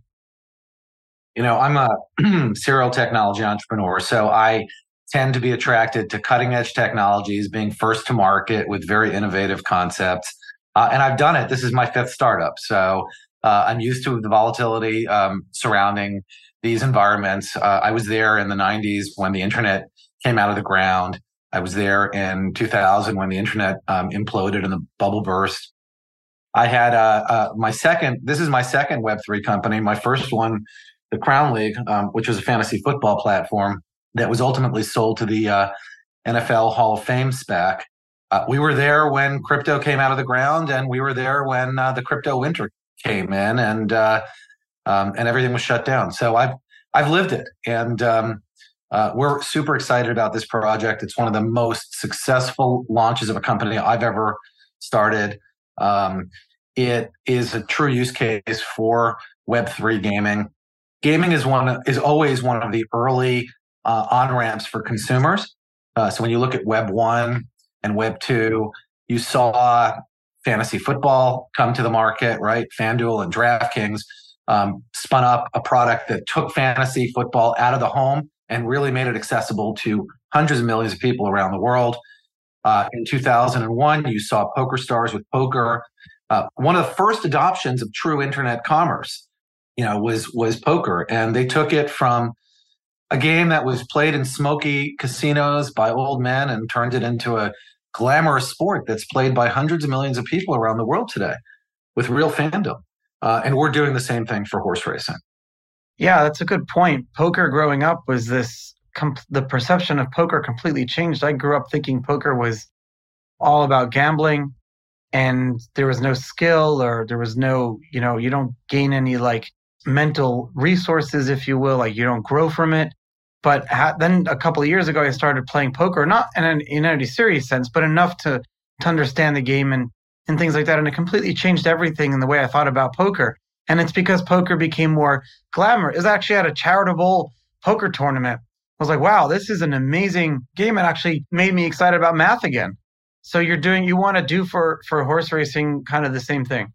You know, I'm a serial technology entrepreneur, so I tend to be attracted to cutting edge technologies, being first to market with very innovative concepts. Uh, and I've done it. This is my fifth startup. So uh, I'm used to the volatility um, surrounding these environments. Uh, I was there in the nineties when the internet came out of the ground. I was there in two thousand when the internet um, imploded and the bubble burst. I had uh, uh, my second, this is my second Web three company. My first one, the Crown League, um, which was a fantasy football platform that was ultimately sold to the uh, N F L Hall of Fame SPAC. Uh, we were there when crypto came out of the ground, and we were there when uh, the crypto winter came in, and uh, um, and everything was shut down. So I've I've lived it, and um, uh, we're super excited about this project. It's one of the most successful launches of a company I've ever started. Um, it is a true use case for Web three gaming. Gaming is one is always one of the early uh, on-ramps for consumers. Uh, so when you look at Web one and Web two, you saw fantasy football come to the market, right? FanDuel and DraftKings um, spun up a product that took fantasy football out of the home and really made it accessible to hundreds of millions of people around the world. Uh, in two thousand one, you saw PokerStars with poker. Uh, one of the first adoptions of true internet commerce, you know, was was poker, and they took it from a game that was played in smoky casinos by old men and turned it into a glamorous sport that's played by hundreds of millions of people around the world today with real fandom. Uh, and we're doing the same thing for horse racing. Yeah, that's a good point. Poker growing up was this, com- the perception of poker completely changed. I grew up thinking poker was all about gambling and there was no skill or there was no, you know, you don't gain any like mental resources, if you will, like you don't grow from it. But ha- then a couple of years ago, I started playing poker, not in, an, in any serious sense, but enough to, to understand the game and, and things like that. And it completely changed everything in the way I thought about poker. And it's because poker became more glamour. It was actually at a charitable poker tournament. I was like, wow, this is an amazing game. It actually made me excited about math again. So you're doing, you want to do for, for horse racing kind of the same thing.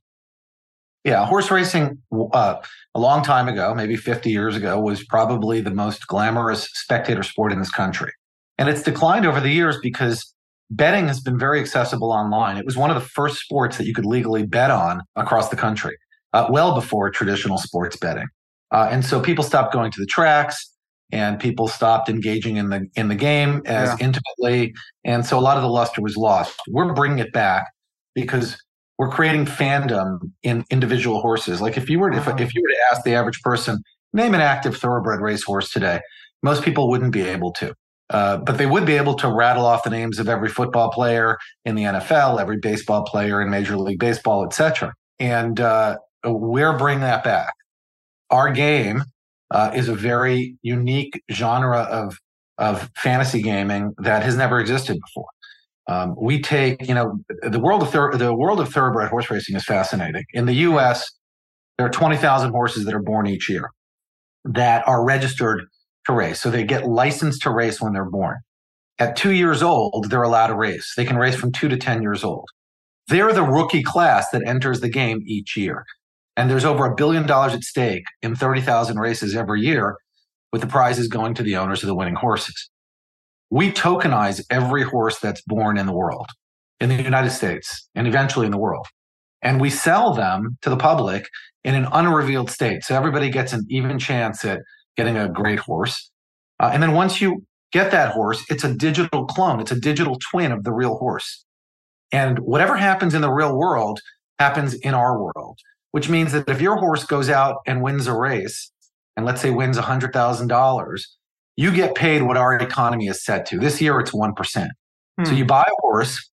Yeah, horse racing uh, a long time ago, maybe fifty years ago, was probably the most glamorous spectator sport in this country. And it's declined over the years because betting has been very accessible online. It was one of the first sports that you could legally bet on across the country, uh, well before traditional sports betting. Uh, and so people stopped going to the tracks and people stopped engaging in the in the game as yeah. intimately. And so a lot of the luster was lost. We're bringing it back because we're creating fandom in individual horses. Like if you were, if, if you were to ask the average person, name an active thoroughbred racehorse today, most people wouldn't be able to. Uh, but they would be able to rattle off the names of every football player in the N F L, every baseball player in Major League Baseball, et cetera. And uh, we're bringing that back. Our game uh, is a very unique genre of of fantasy gaming that has never existed before. Um, we take, you know, the world of thor- the world of thoroughbred horse racing is fascinating. In the U S, there are twenty thousand horses that are born each year that are registered to race. So they get licensed to race when they're born. At two years old, they're allowed to race. They can race from two to ten years old. They're the rookie class that enters the game each year. And there's over a billion dollars at stake in thirty thousand races every year, with the prizes going to the owners of the winning horses. We tokenize every horse that's born in the world, in the United States, and eventually in the world. And we sell them to the public in an unrevealed state. So everybody gets an even chance at getting a great horse. Uh, and then once you get that horse, it's a digital clone. It's a digital twin of the real horse. And whatever happens in the real world happens in our world, which means that if your horse goes out and wins a race, and let's say wins one hundred thousand dollars, you get paid what our economy is set to. This year, it's one percent. Hmm. So you buy a horse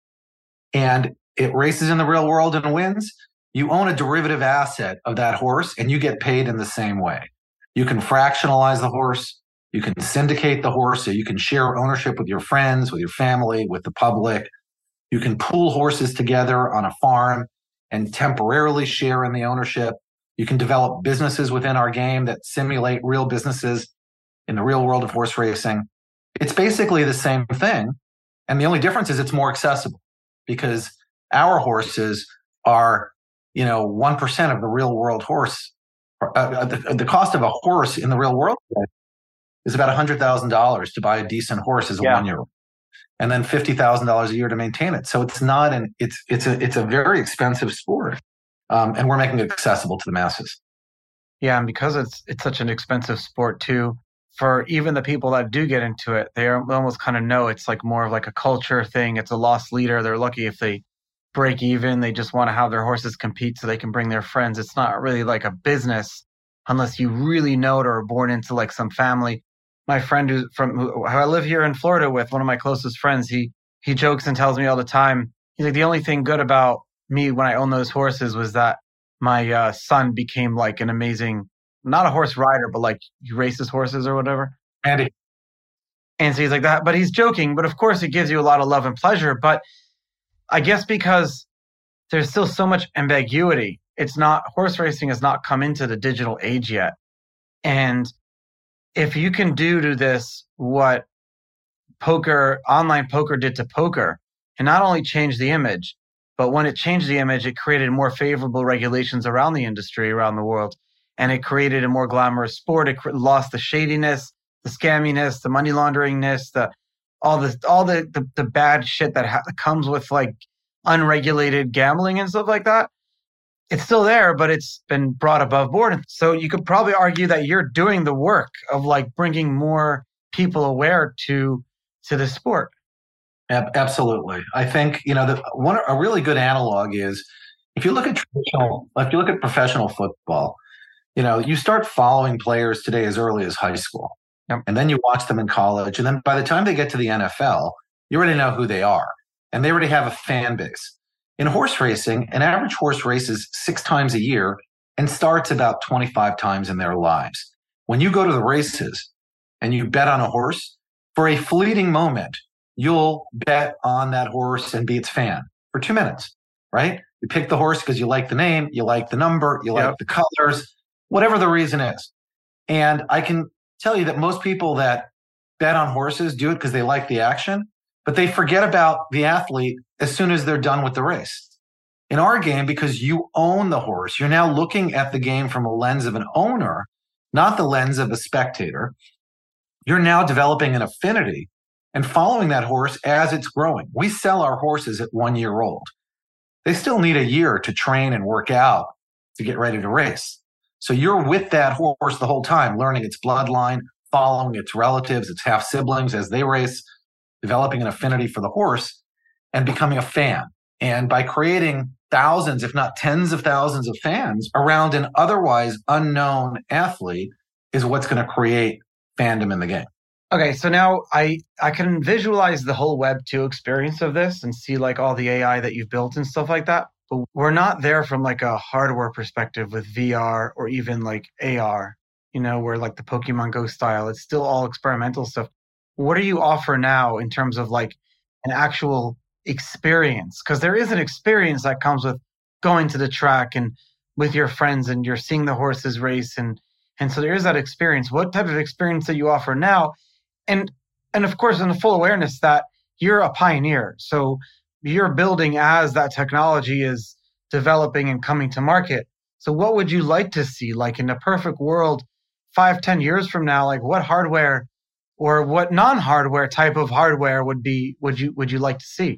and it races in the real world and wins. You own a derivative asset of that horse and you get paid in the same way. You can fractionalize the horse. You can syndicate the horse. So you can share ownership with your friends, with your family, with the public. You can pool horses together on a farm and temporarily share in the ownership. You can develop businesses within our game that simulate real businesses in the real world of horse racing. It's basically the same thing. And the only difference is it's more accessible because our horses are, you know, one percent of the real world horse. Uh, the, the cost of a horse in the real world is about one hundred thousand dollars to buy a decent horse as a yeah. one-year-old, and then fifty thousand dollars a year to maintain it. So it's not an, it's, it's a, it's a very expensive sport. Um, and we're making it accessible to the masses. Yeah. And because it's, it's such an expensive sport too, for even the people that do get into it, they almost kind of know it's like more of like a culture thing. It's a lost leader. They're lucky if they break even. They just want to have their horses compete so they can bring their friends. It's not really like a business unless you really know it or are born into like some family. My friend who's from who I live here in Florida with, one of my closest friends, he he jokes and tells me all the time, he's like, the only thing good about me when I owned those horses was that my uh, son became like an amazing, not a horse rider, but like he races horses or whatever. Andy. And so he's like that, but he's joking. But of course, it gives you a lot of love and pleasure. But I guess because there's still so much ambiguity, it's not, horse racing has not come into the digital age yet. And if you can do to this what poker, online poker did to poker, and not only change the image, But when it changed the image, it created more favorable regulations around the industry, around the world. And it created a more glamorous sport. It lost the shadiness, the scamminess, the money launderingness, the all the all the the, the bad shit that ha- comes with like unregulated gambling and stuff like that. It's still there, but it's been brought above board. So you could probably argue that you're doing the work of like bringing more people aware to to the sport. Absolutely. I think, you know, the one a really good analog is if you look at traditional, if you look at professional football, you know, you start following players today as early as high school. Yep. And then you watch them in college. And then by the time they get to the N F L, you already know who they are. And they already have a fan base. In horse racing, an average horse races six times a year and starts about twenty-five times in their lives. When you go to the races and you bet on a horse, for a fleeting moment, you'll bet on that horse and be its fan for two minutes, right? You pick the horse because you like the name, you like the number, you Yep. like the colors, whatever the reason is. And I can tell you that most people that bet on horses do it because they like the action, but they forget about the athlete as soon as they're done with the race. In our game, because you own the horse, you're now looking at the game from a lens of an owner, not the lens of a spectator. You're now developing an affinity and following that horse as it's growing. We sell our horses at one year old. They still need a year to train and work out to get ready to race. So you're with that horse the whole time, learning its bloodline, following its relatives, its half siblings as they race, developing an affinity for the horse and becoming a fan. And by creating thousands, if not tens of thousands of fans around an otherwise unknown athlete is what's going to create fandom in the game. Okay, so now I I can visualize the whole Web two experience of this and see like all the A I that you've built and stuff like that. But we're not there from like a hardware perspective with V R or even like A R, you know, where like the Pokemon Go style, it's still all experimental stuff. What do you offer now in terms of like an actual experience? Because there is an experience that comes with going to the track and with your friends and you're seeing the horses race. And, and so there is that experience. What type of experience that you offer now? And, and of course, in the full awareness that you're a pioneer. So you're building as that technology is developing and coming to market. So what would you like to see, like in a perfect world, five, ten years from now, like what hardware or what non-hardware type of hardware would be, would you, would you like to see?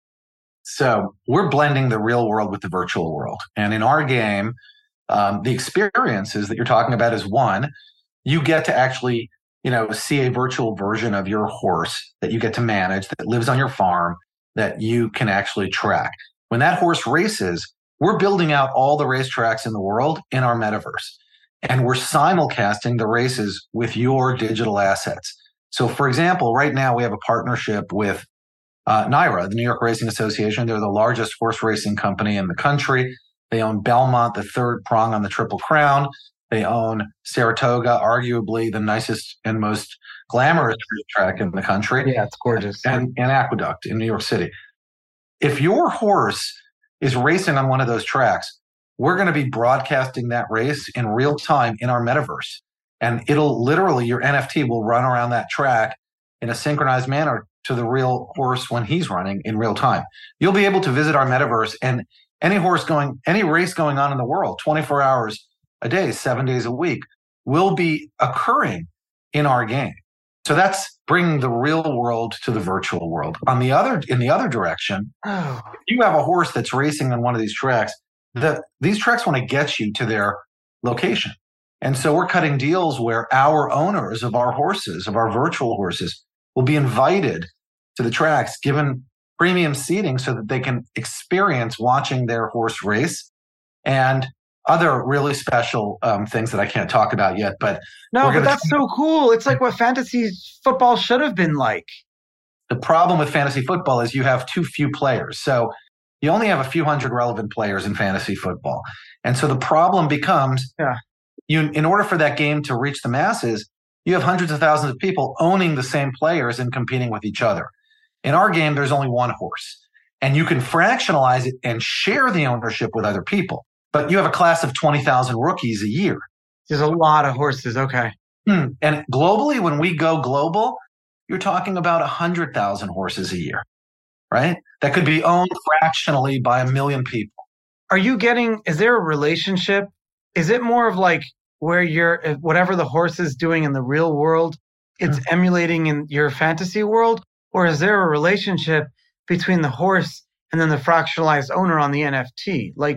So we're blending the real world with the virtual world. And in our game, um, the experiences that you're talking about is one, you get to actually, you know, see a virtual version of your horse that you get to manage, that lives on your farm, that you can actually track. When that horse races, we're building out all the racetracks in the world in our metaverse. And we're simulcasting the races with your digital assets. So for example, right now we have a partnership with uh, NYRA, the New York Racing Association. They're the largest horse racing company in the country. They own Belmont, the third prong on the Triple Crown. They own Saratoga, arguably the nicest and most glamorous track in the country. Yeah, it's gorgeous. And, and Aqueduct in New York City. If your horse is racing on one of those tracks, we're going to be broadcasting that race in real time in our metaverse. And it'll literally, your N F T will run around that track in a synchronized manner to the real horse when he's running in real time. You'll be able to visit our metaverse, and any horse going, any race going on in the world, twenty-four hours a day, seven days a week, will be occurring in our game. So that's bringing the real world to the virtual world. On the other, in the other direction, Oh, if you have a horse that's racing on one of these tracks, the, these tracks want to get you to their location. And so we're cutting deals where our owners of our horses, of our virtual horses, will be invited to the tracks, given premium seating so that they can experience watching their horse race and other really special um, things that I can't talk about yet. But no, we're but gonna that's try- so cool. It's like what fantasy football should have been like. The problem with fantasy football is you have too few players. So you only have a few hundred relevant players in fantasy football. And so the problem becomes, Yeah. you, in order for that game to reach the masses, you have hundreds of thousands of people owning the same players and competing with each other. In our game, there's only one horse. And you can fractionalize it and share the ownership with other people. But you have a class of twenty thousand rookies a year. There's a lot of horses. Okay. Hmm. And globally, when we go global, you're talking about one hundred thousand horses a year, right? That could be owned fractionally by a million people. Are you getting, is there a relationship? Is it more of like where you're, whatever the horse is doing in the real world, it's mm-hmm. emulating in your fantasy world? Or is there a relationship between the horse and then the fractionalized owner on the N F T? Like,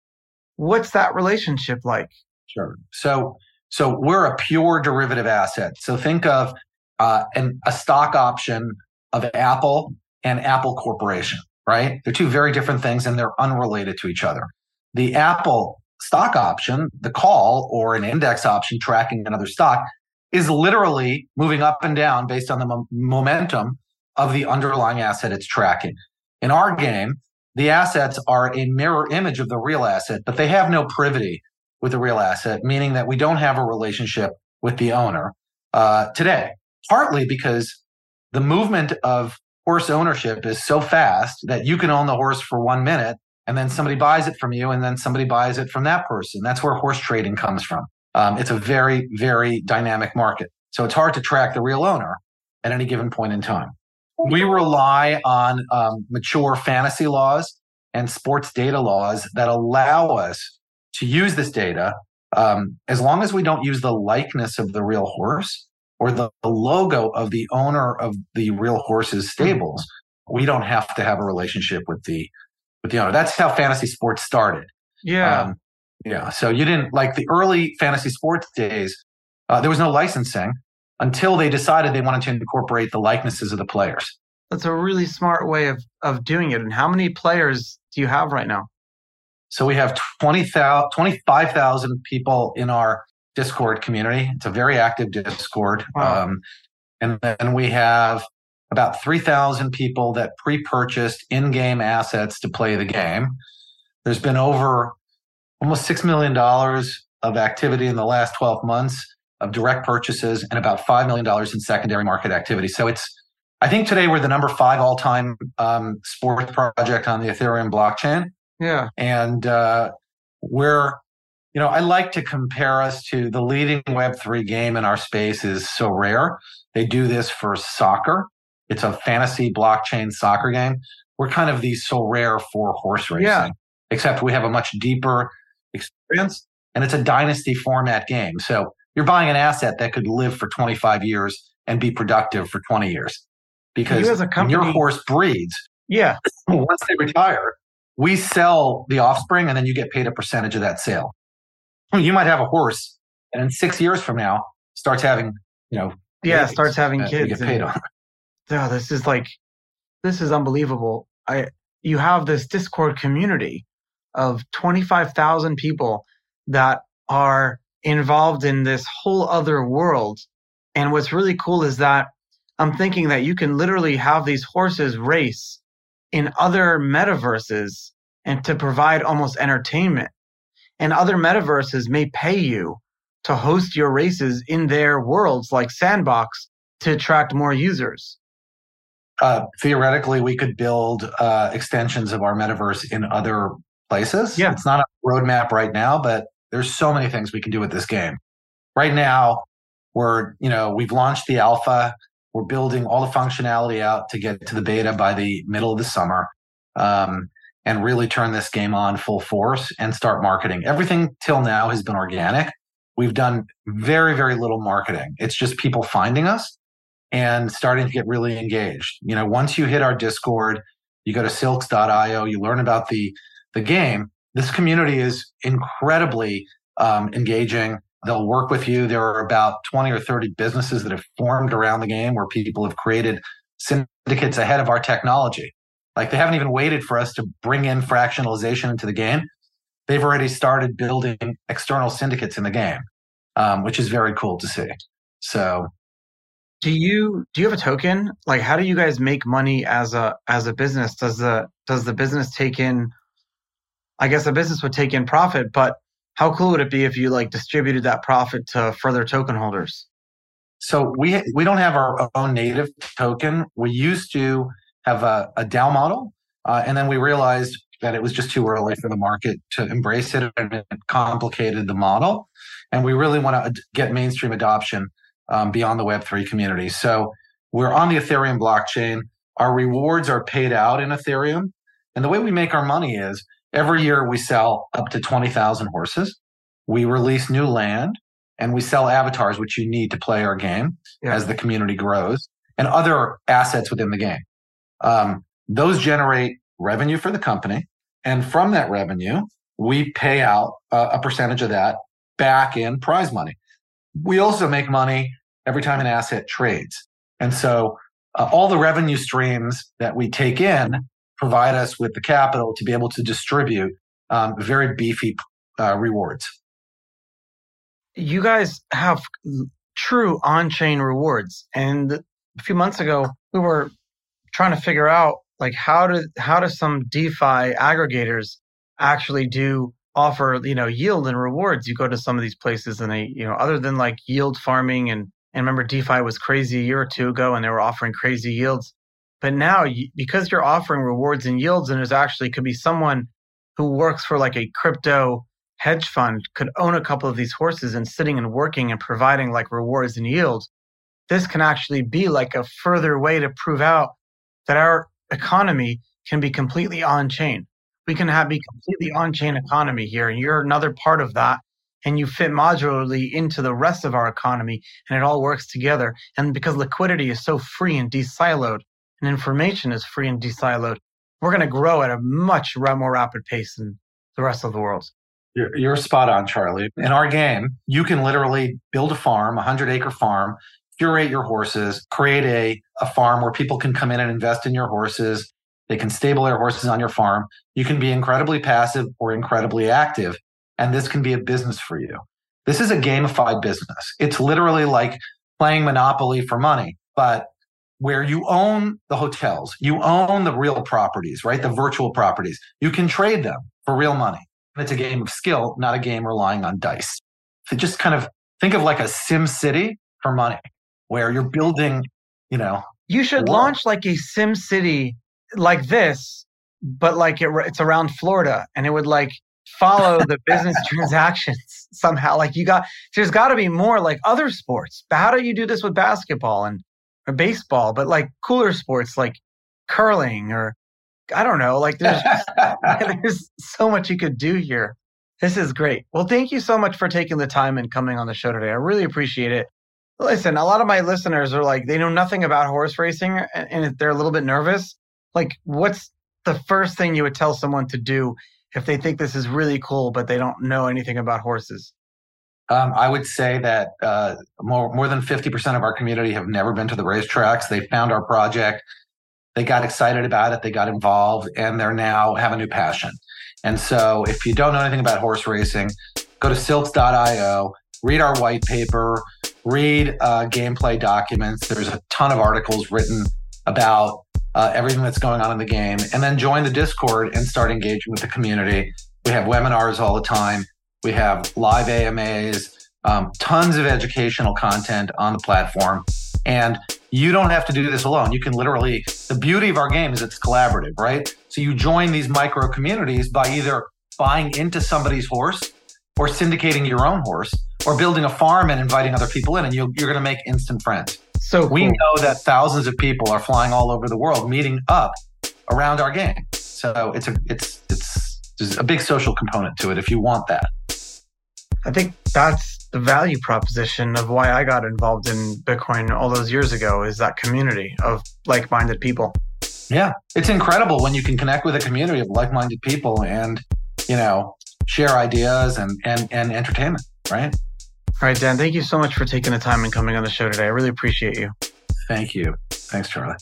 what's that relationship like? Sure. So, so we're a pure derivative asset. So think of uh, an, a stock option of Apple and Apple Corporation, right? They're two very different things and they're unrelated to each other. The Apple stock option, the call or an index option tracking another stock, is literally moving up and down based on the mo- momentum of the underlying asset it's tracking. In our game, the assets are a mirror image of the real asset, but they have no privity with the real asset, meaning that we don't have a relationship with the owner uh, today, partly because the movement of horse ownership is so fast that you can own the horse for one minute and then somebody buys it from you and then somebody buys it from that person. That's where horse trading comes from. Um, it's a very, very dynamic market. So it's hard to track the real owner at any given point in time. We rely on um, mature fantasy laws and sports data laws that allow us to use this data um, as long as we don't use the likeness of the real horse or the, the logo of the owner of the real horse's stables. We don't have to have a relationship with the with the owner. That's how fantasy sports started. Yeah. Um, yeah. So you didn't like the early fantasy sports days. Uh, there was no licensing until they decided they wanted to incorporate the likenesses of the players. That's a really smart way of, of doing it. And how many players do you have right now? So we have twenty thousand, twenty-five thousand people in our Discord community. It's a very active Discord. Wow. Um, and then we have about three thousand people that pre-purchased in-game assets to play the game. There's been over almost six million dollars of activity in the last twelve months of direct purchases and about five million dollars in secondary market activity. So it's, I think today we're the number five all-time um, sports project on the Ethereum blockchain. Yeah. And uh, we're, you know, I like to compare us to the leading Web three game in our space is Sorare. They do this for soccer. It's a fantasy blockchain soccer game. We're kind of the Sorare for horse racing, yeah. except we have a much deeper experience and it's a dynasty format game. So you're buying an asset that could live for twenty-five years and be productive for twenty years. Because you as a company, when your horse breeds, yeah. once they retire, we sell the offspring and then you get paid a percentage of that sale. You might have a horse and in six years from now starts having, you know, yeah, babies, starts having uh, kids. You get paid on. Oh, this is like, this is unbelievable. I, you have this Discord community of twenty-five thousand people that are involved in this whole other world. And what's really cool is that I'm thinking that you can literally have these horses race in other metaverses and to provide almost entertainment. And other metaverses may pay you to host your races in their worlds like Sandbox to attract more users. Uh, theoretically, we could build uh, extensions of our metaverse in other places. Yeah. It's not a roadmap right now, but there's so many things we can do with this game. Right now, we're, you know, we've launched the alpha. We're building all the functionality out to get to the beta by the middle of the summer um, and really turn this game on full force and start marketing. Everything till now has been organic. We've done very, very little marketing. It's just people finding us and starting to get really engaged. You know, once you hit our Discord, you go to silks dot io, you learn about the, the game. This community is incredibly um, engaging. They'll work with you. There are about twenty or thirty businesses that have formed around the game where people have created syndicates ahead of our technology. Like they haven't even waited for us to bring in fractionalization into the game. They've already started building external syndicates in the game, um, which is very cool to see. So do you do you have a token? Like how do you guys make money as a as a business? Does the does the business take in, I guess a business would take in profit, but how cool would it be if you like distributed that profit to further token holders? So we we don't have our own native token. We used to have a, a DAO model, uh, and then we realized that it was just too early for the market to embrace it, and it complicated the model. And we really want to get mainstream adoption um, beyond the Web three community. So we're on the Ethereum blockchain. Our rewards are paid out in Ethereum. And the way we make our money is every year we sell up to twenty thousand horses. We release new land and we sell avatars, which you need to play our game yeah. as the community grows, and other assets within the game. Um, those generate revenue for the company. And from that revenue, we pay out uh, a percentage of that back in prize money. We also make money every time an asset trades. And so uh, all the revenue streams that we take in provide us with the capital to be able to distribute um, very beefy uh, rewards. You guys have true on-chain rewards. And a few months ago, we were trying to figure out like how do how do some DeFi aggregators actually do offer, you know, yield and rewards. You go to some of these places and they, you know, other than like yield farming and and remember DeFi was crazy a year or two ago and they were offering crazy yields. But now you, because you're offering rewards and yields, and there's actually could be someone who works for like a crypto hedge fund could own a couple of these horses and sitting and working and providing like rewards and yields. This can actually be like a further way to prove out that our economy can be completely on-chain. We can have be completely on-chain economy here, and you're another part of that, and you fit modularly into the rest of our economy, and it all works together. And because liquidity is so free and de-siloed, and information is free and de-siloed, we're going to grow at a much more rapid pace than the rest of the world. You're, you're spot on, Charlie. In our game, you can literally build a farm, a hundred-acre farm, curate your horses, create a, a farm where people can come in and invest in your horses. They can stable their horses on your farm. You can be incredibly passive or incredibly active, and this can be a business for you. This is a gamified business. It's literally like playing Monopoly for money, but where you own the hotels, you own the real properties, right? The virtual properties. You can trade them for real money. It's a game of skill, not a game relying on dice. So just kind of think of like a Sim City for money, where you're building, you know. You should launch like a Sim City like this, but like it, it's around Florida, and it would like follow the business transactions somehow. Like you got, there's got to be more like other sports. But how do you do this with basketball and or baseball? But like cooler sports like curling or I don't know. Like there's there's so much you could do here. This is great. Well, thank you so much for taking the time and coming on the show today. I really appreciate it. Listen, a lot of my listeners are like, they know nothing about horse racing and, and they're a little bit nervous. Like, what's the first thing you would tell someone to do if they think this is really cool, but they don't know anything about horses? Um, I would say that uh, more more than fifty percent of our community have never been to the racetracks. They found our project. They got excited about it. They got involved, and they're now have a new passion. And so if you don't know anything about horse racing, go to silts dot io, read our white paper, read uh, gameplay documents. There's a ton of articles written about uh, everything that's going on in the game, and then join the Discord and start engaging with the community. We have webinars all the time. We have live A M As, um, tons of educational content on the platform. And you don't have to do this alone. You can literally, the beauty of our game is it's collaborative, right? So you join these micro communities by either buying into somebody's horse or syndicating your own horse or building a farm and inviting other people in, and you, you're going to make instant friends. So cool. We know that thousands of people are flying all over the world, meeting up around our game. So it's a, it's, it's, there's a big social component to it if you want that. I think that's the value proposition of why I got involved in Bitcoin all those years ago, is that community of like-minded people. Yeah, it's incredible when you can connect with a community of like-minded people and, you know, share ideas and, and, and entertainment, right? All right, Dan, thank you so much for taking the time and coming on the show today. I really appreciate you. Thank you. Thanks, Charlie.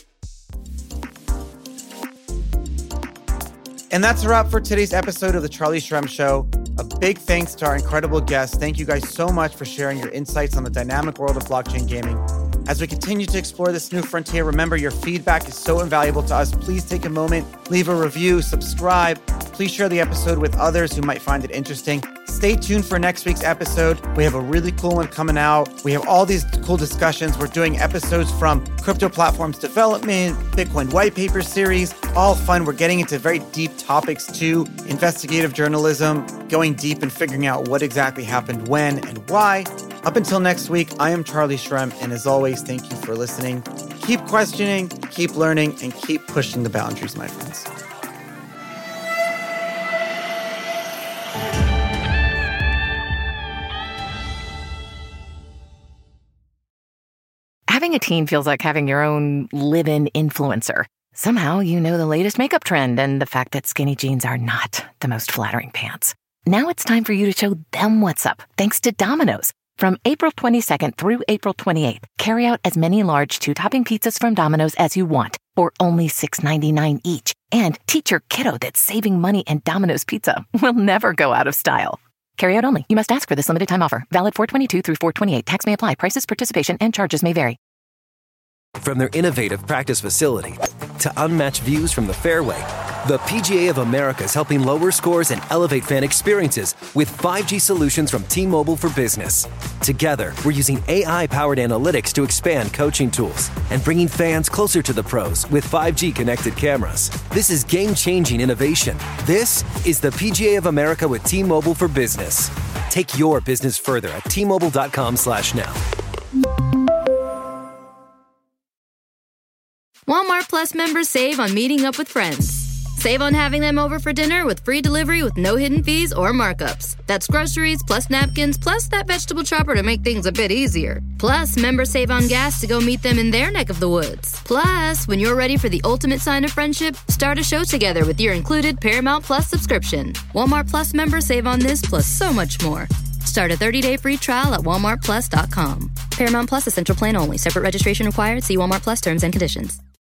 And that's a wrap for today's episode of The Charlie Shrem Show. A big thanks to our incredible guests. Thank you guys so much for sharing your insights on the dynamic world of blockchain gaming. As we continue to explore this new frontier, remember your feedback is so invaluable to us. Please take a moment, leave a review, subscribe. Please share the episode with others who might find it interesting. Stay tuned for next week's episode. We have a really cool one coming out. We have all these cool discussions. We're doing episodes from crypto platforms development, Bitcoin white paper series, all fun. We're getting into very deep topics too, investigative journalism, going deep and figuring out what exactly happened when and why. Up until next week, I am Charlie Shrem, and as always, thank you for listening. Keep keep questioning, keep learning, and keep pushing the boundaries, my friends. Having a teen feels like having your own live-in influencer. Somehow you know the latest makeup trend and the fact that skinny jeans are not the most flattering pants. Now it's time for you to show them what's up, thanks to Domino's. From April twenty-second through April twenty-eighth, carry out as many large two-topping pizzas from Domino's as you want for only six ninety-nine each. And teach your kiddo that saving money and Domino's pizza will never go out of style. Carry out only. You must ask for this limited time offer. Valid four twenty-two through four twenty-eight. Tax may apply. Prices, participation, and charges may vary. From their innovative practice facility to unmatched views from the fairway, the P G A of America is helping lower scores and elevate fan experiences with five G solutions from T-Mobile for Business. Together, we're using A I-powered analytics to expand coaching tools and bringing fans closer to the pros with five G connected cameras. This is game-changing innovation. This is the P G A of America with T-Mobile for Business. Take your business further at T Mobile dot com slash now. Walmart Plus members save on meeting up with friends. Save on having them over for dinner with free delivery with no hidden fees or markups. That's groceries, plus napkins, plus that vegetable chopper to make things a bit easier. Plus, members save on gas to go meet them in their neck of the woods. Plus, when you're ready for the ultimate sign of friendship, start a show together with your included Paramount Plus subscription. Walmart Plus members save on this plus so much more. Start a thirty-day free trial at walmart plus dot com. Paramount Plus Essential Plan only. Separate registration required. See Walmart Plus terms and conditions.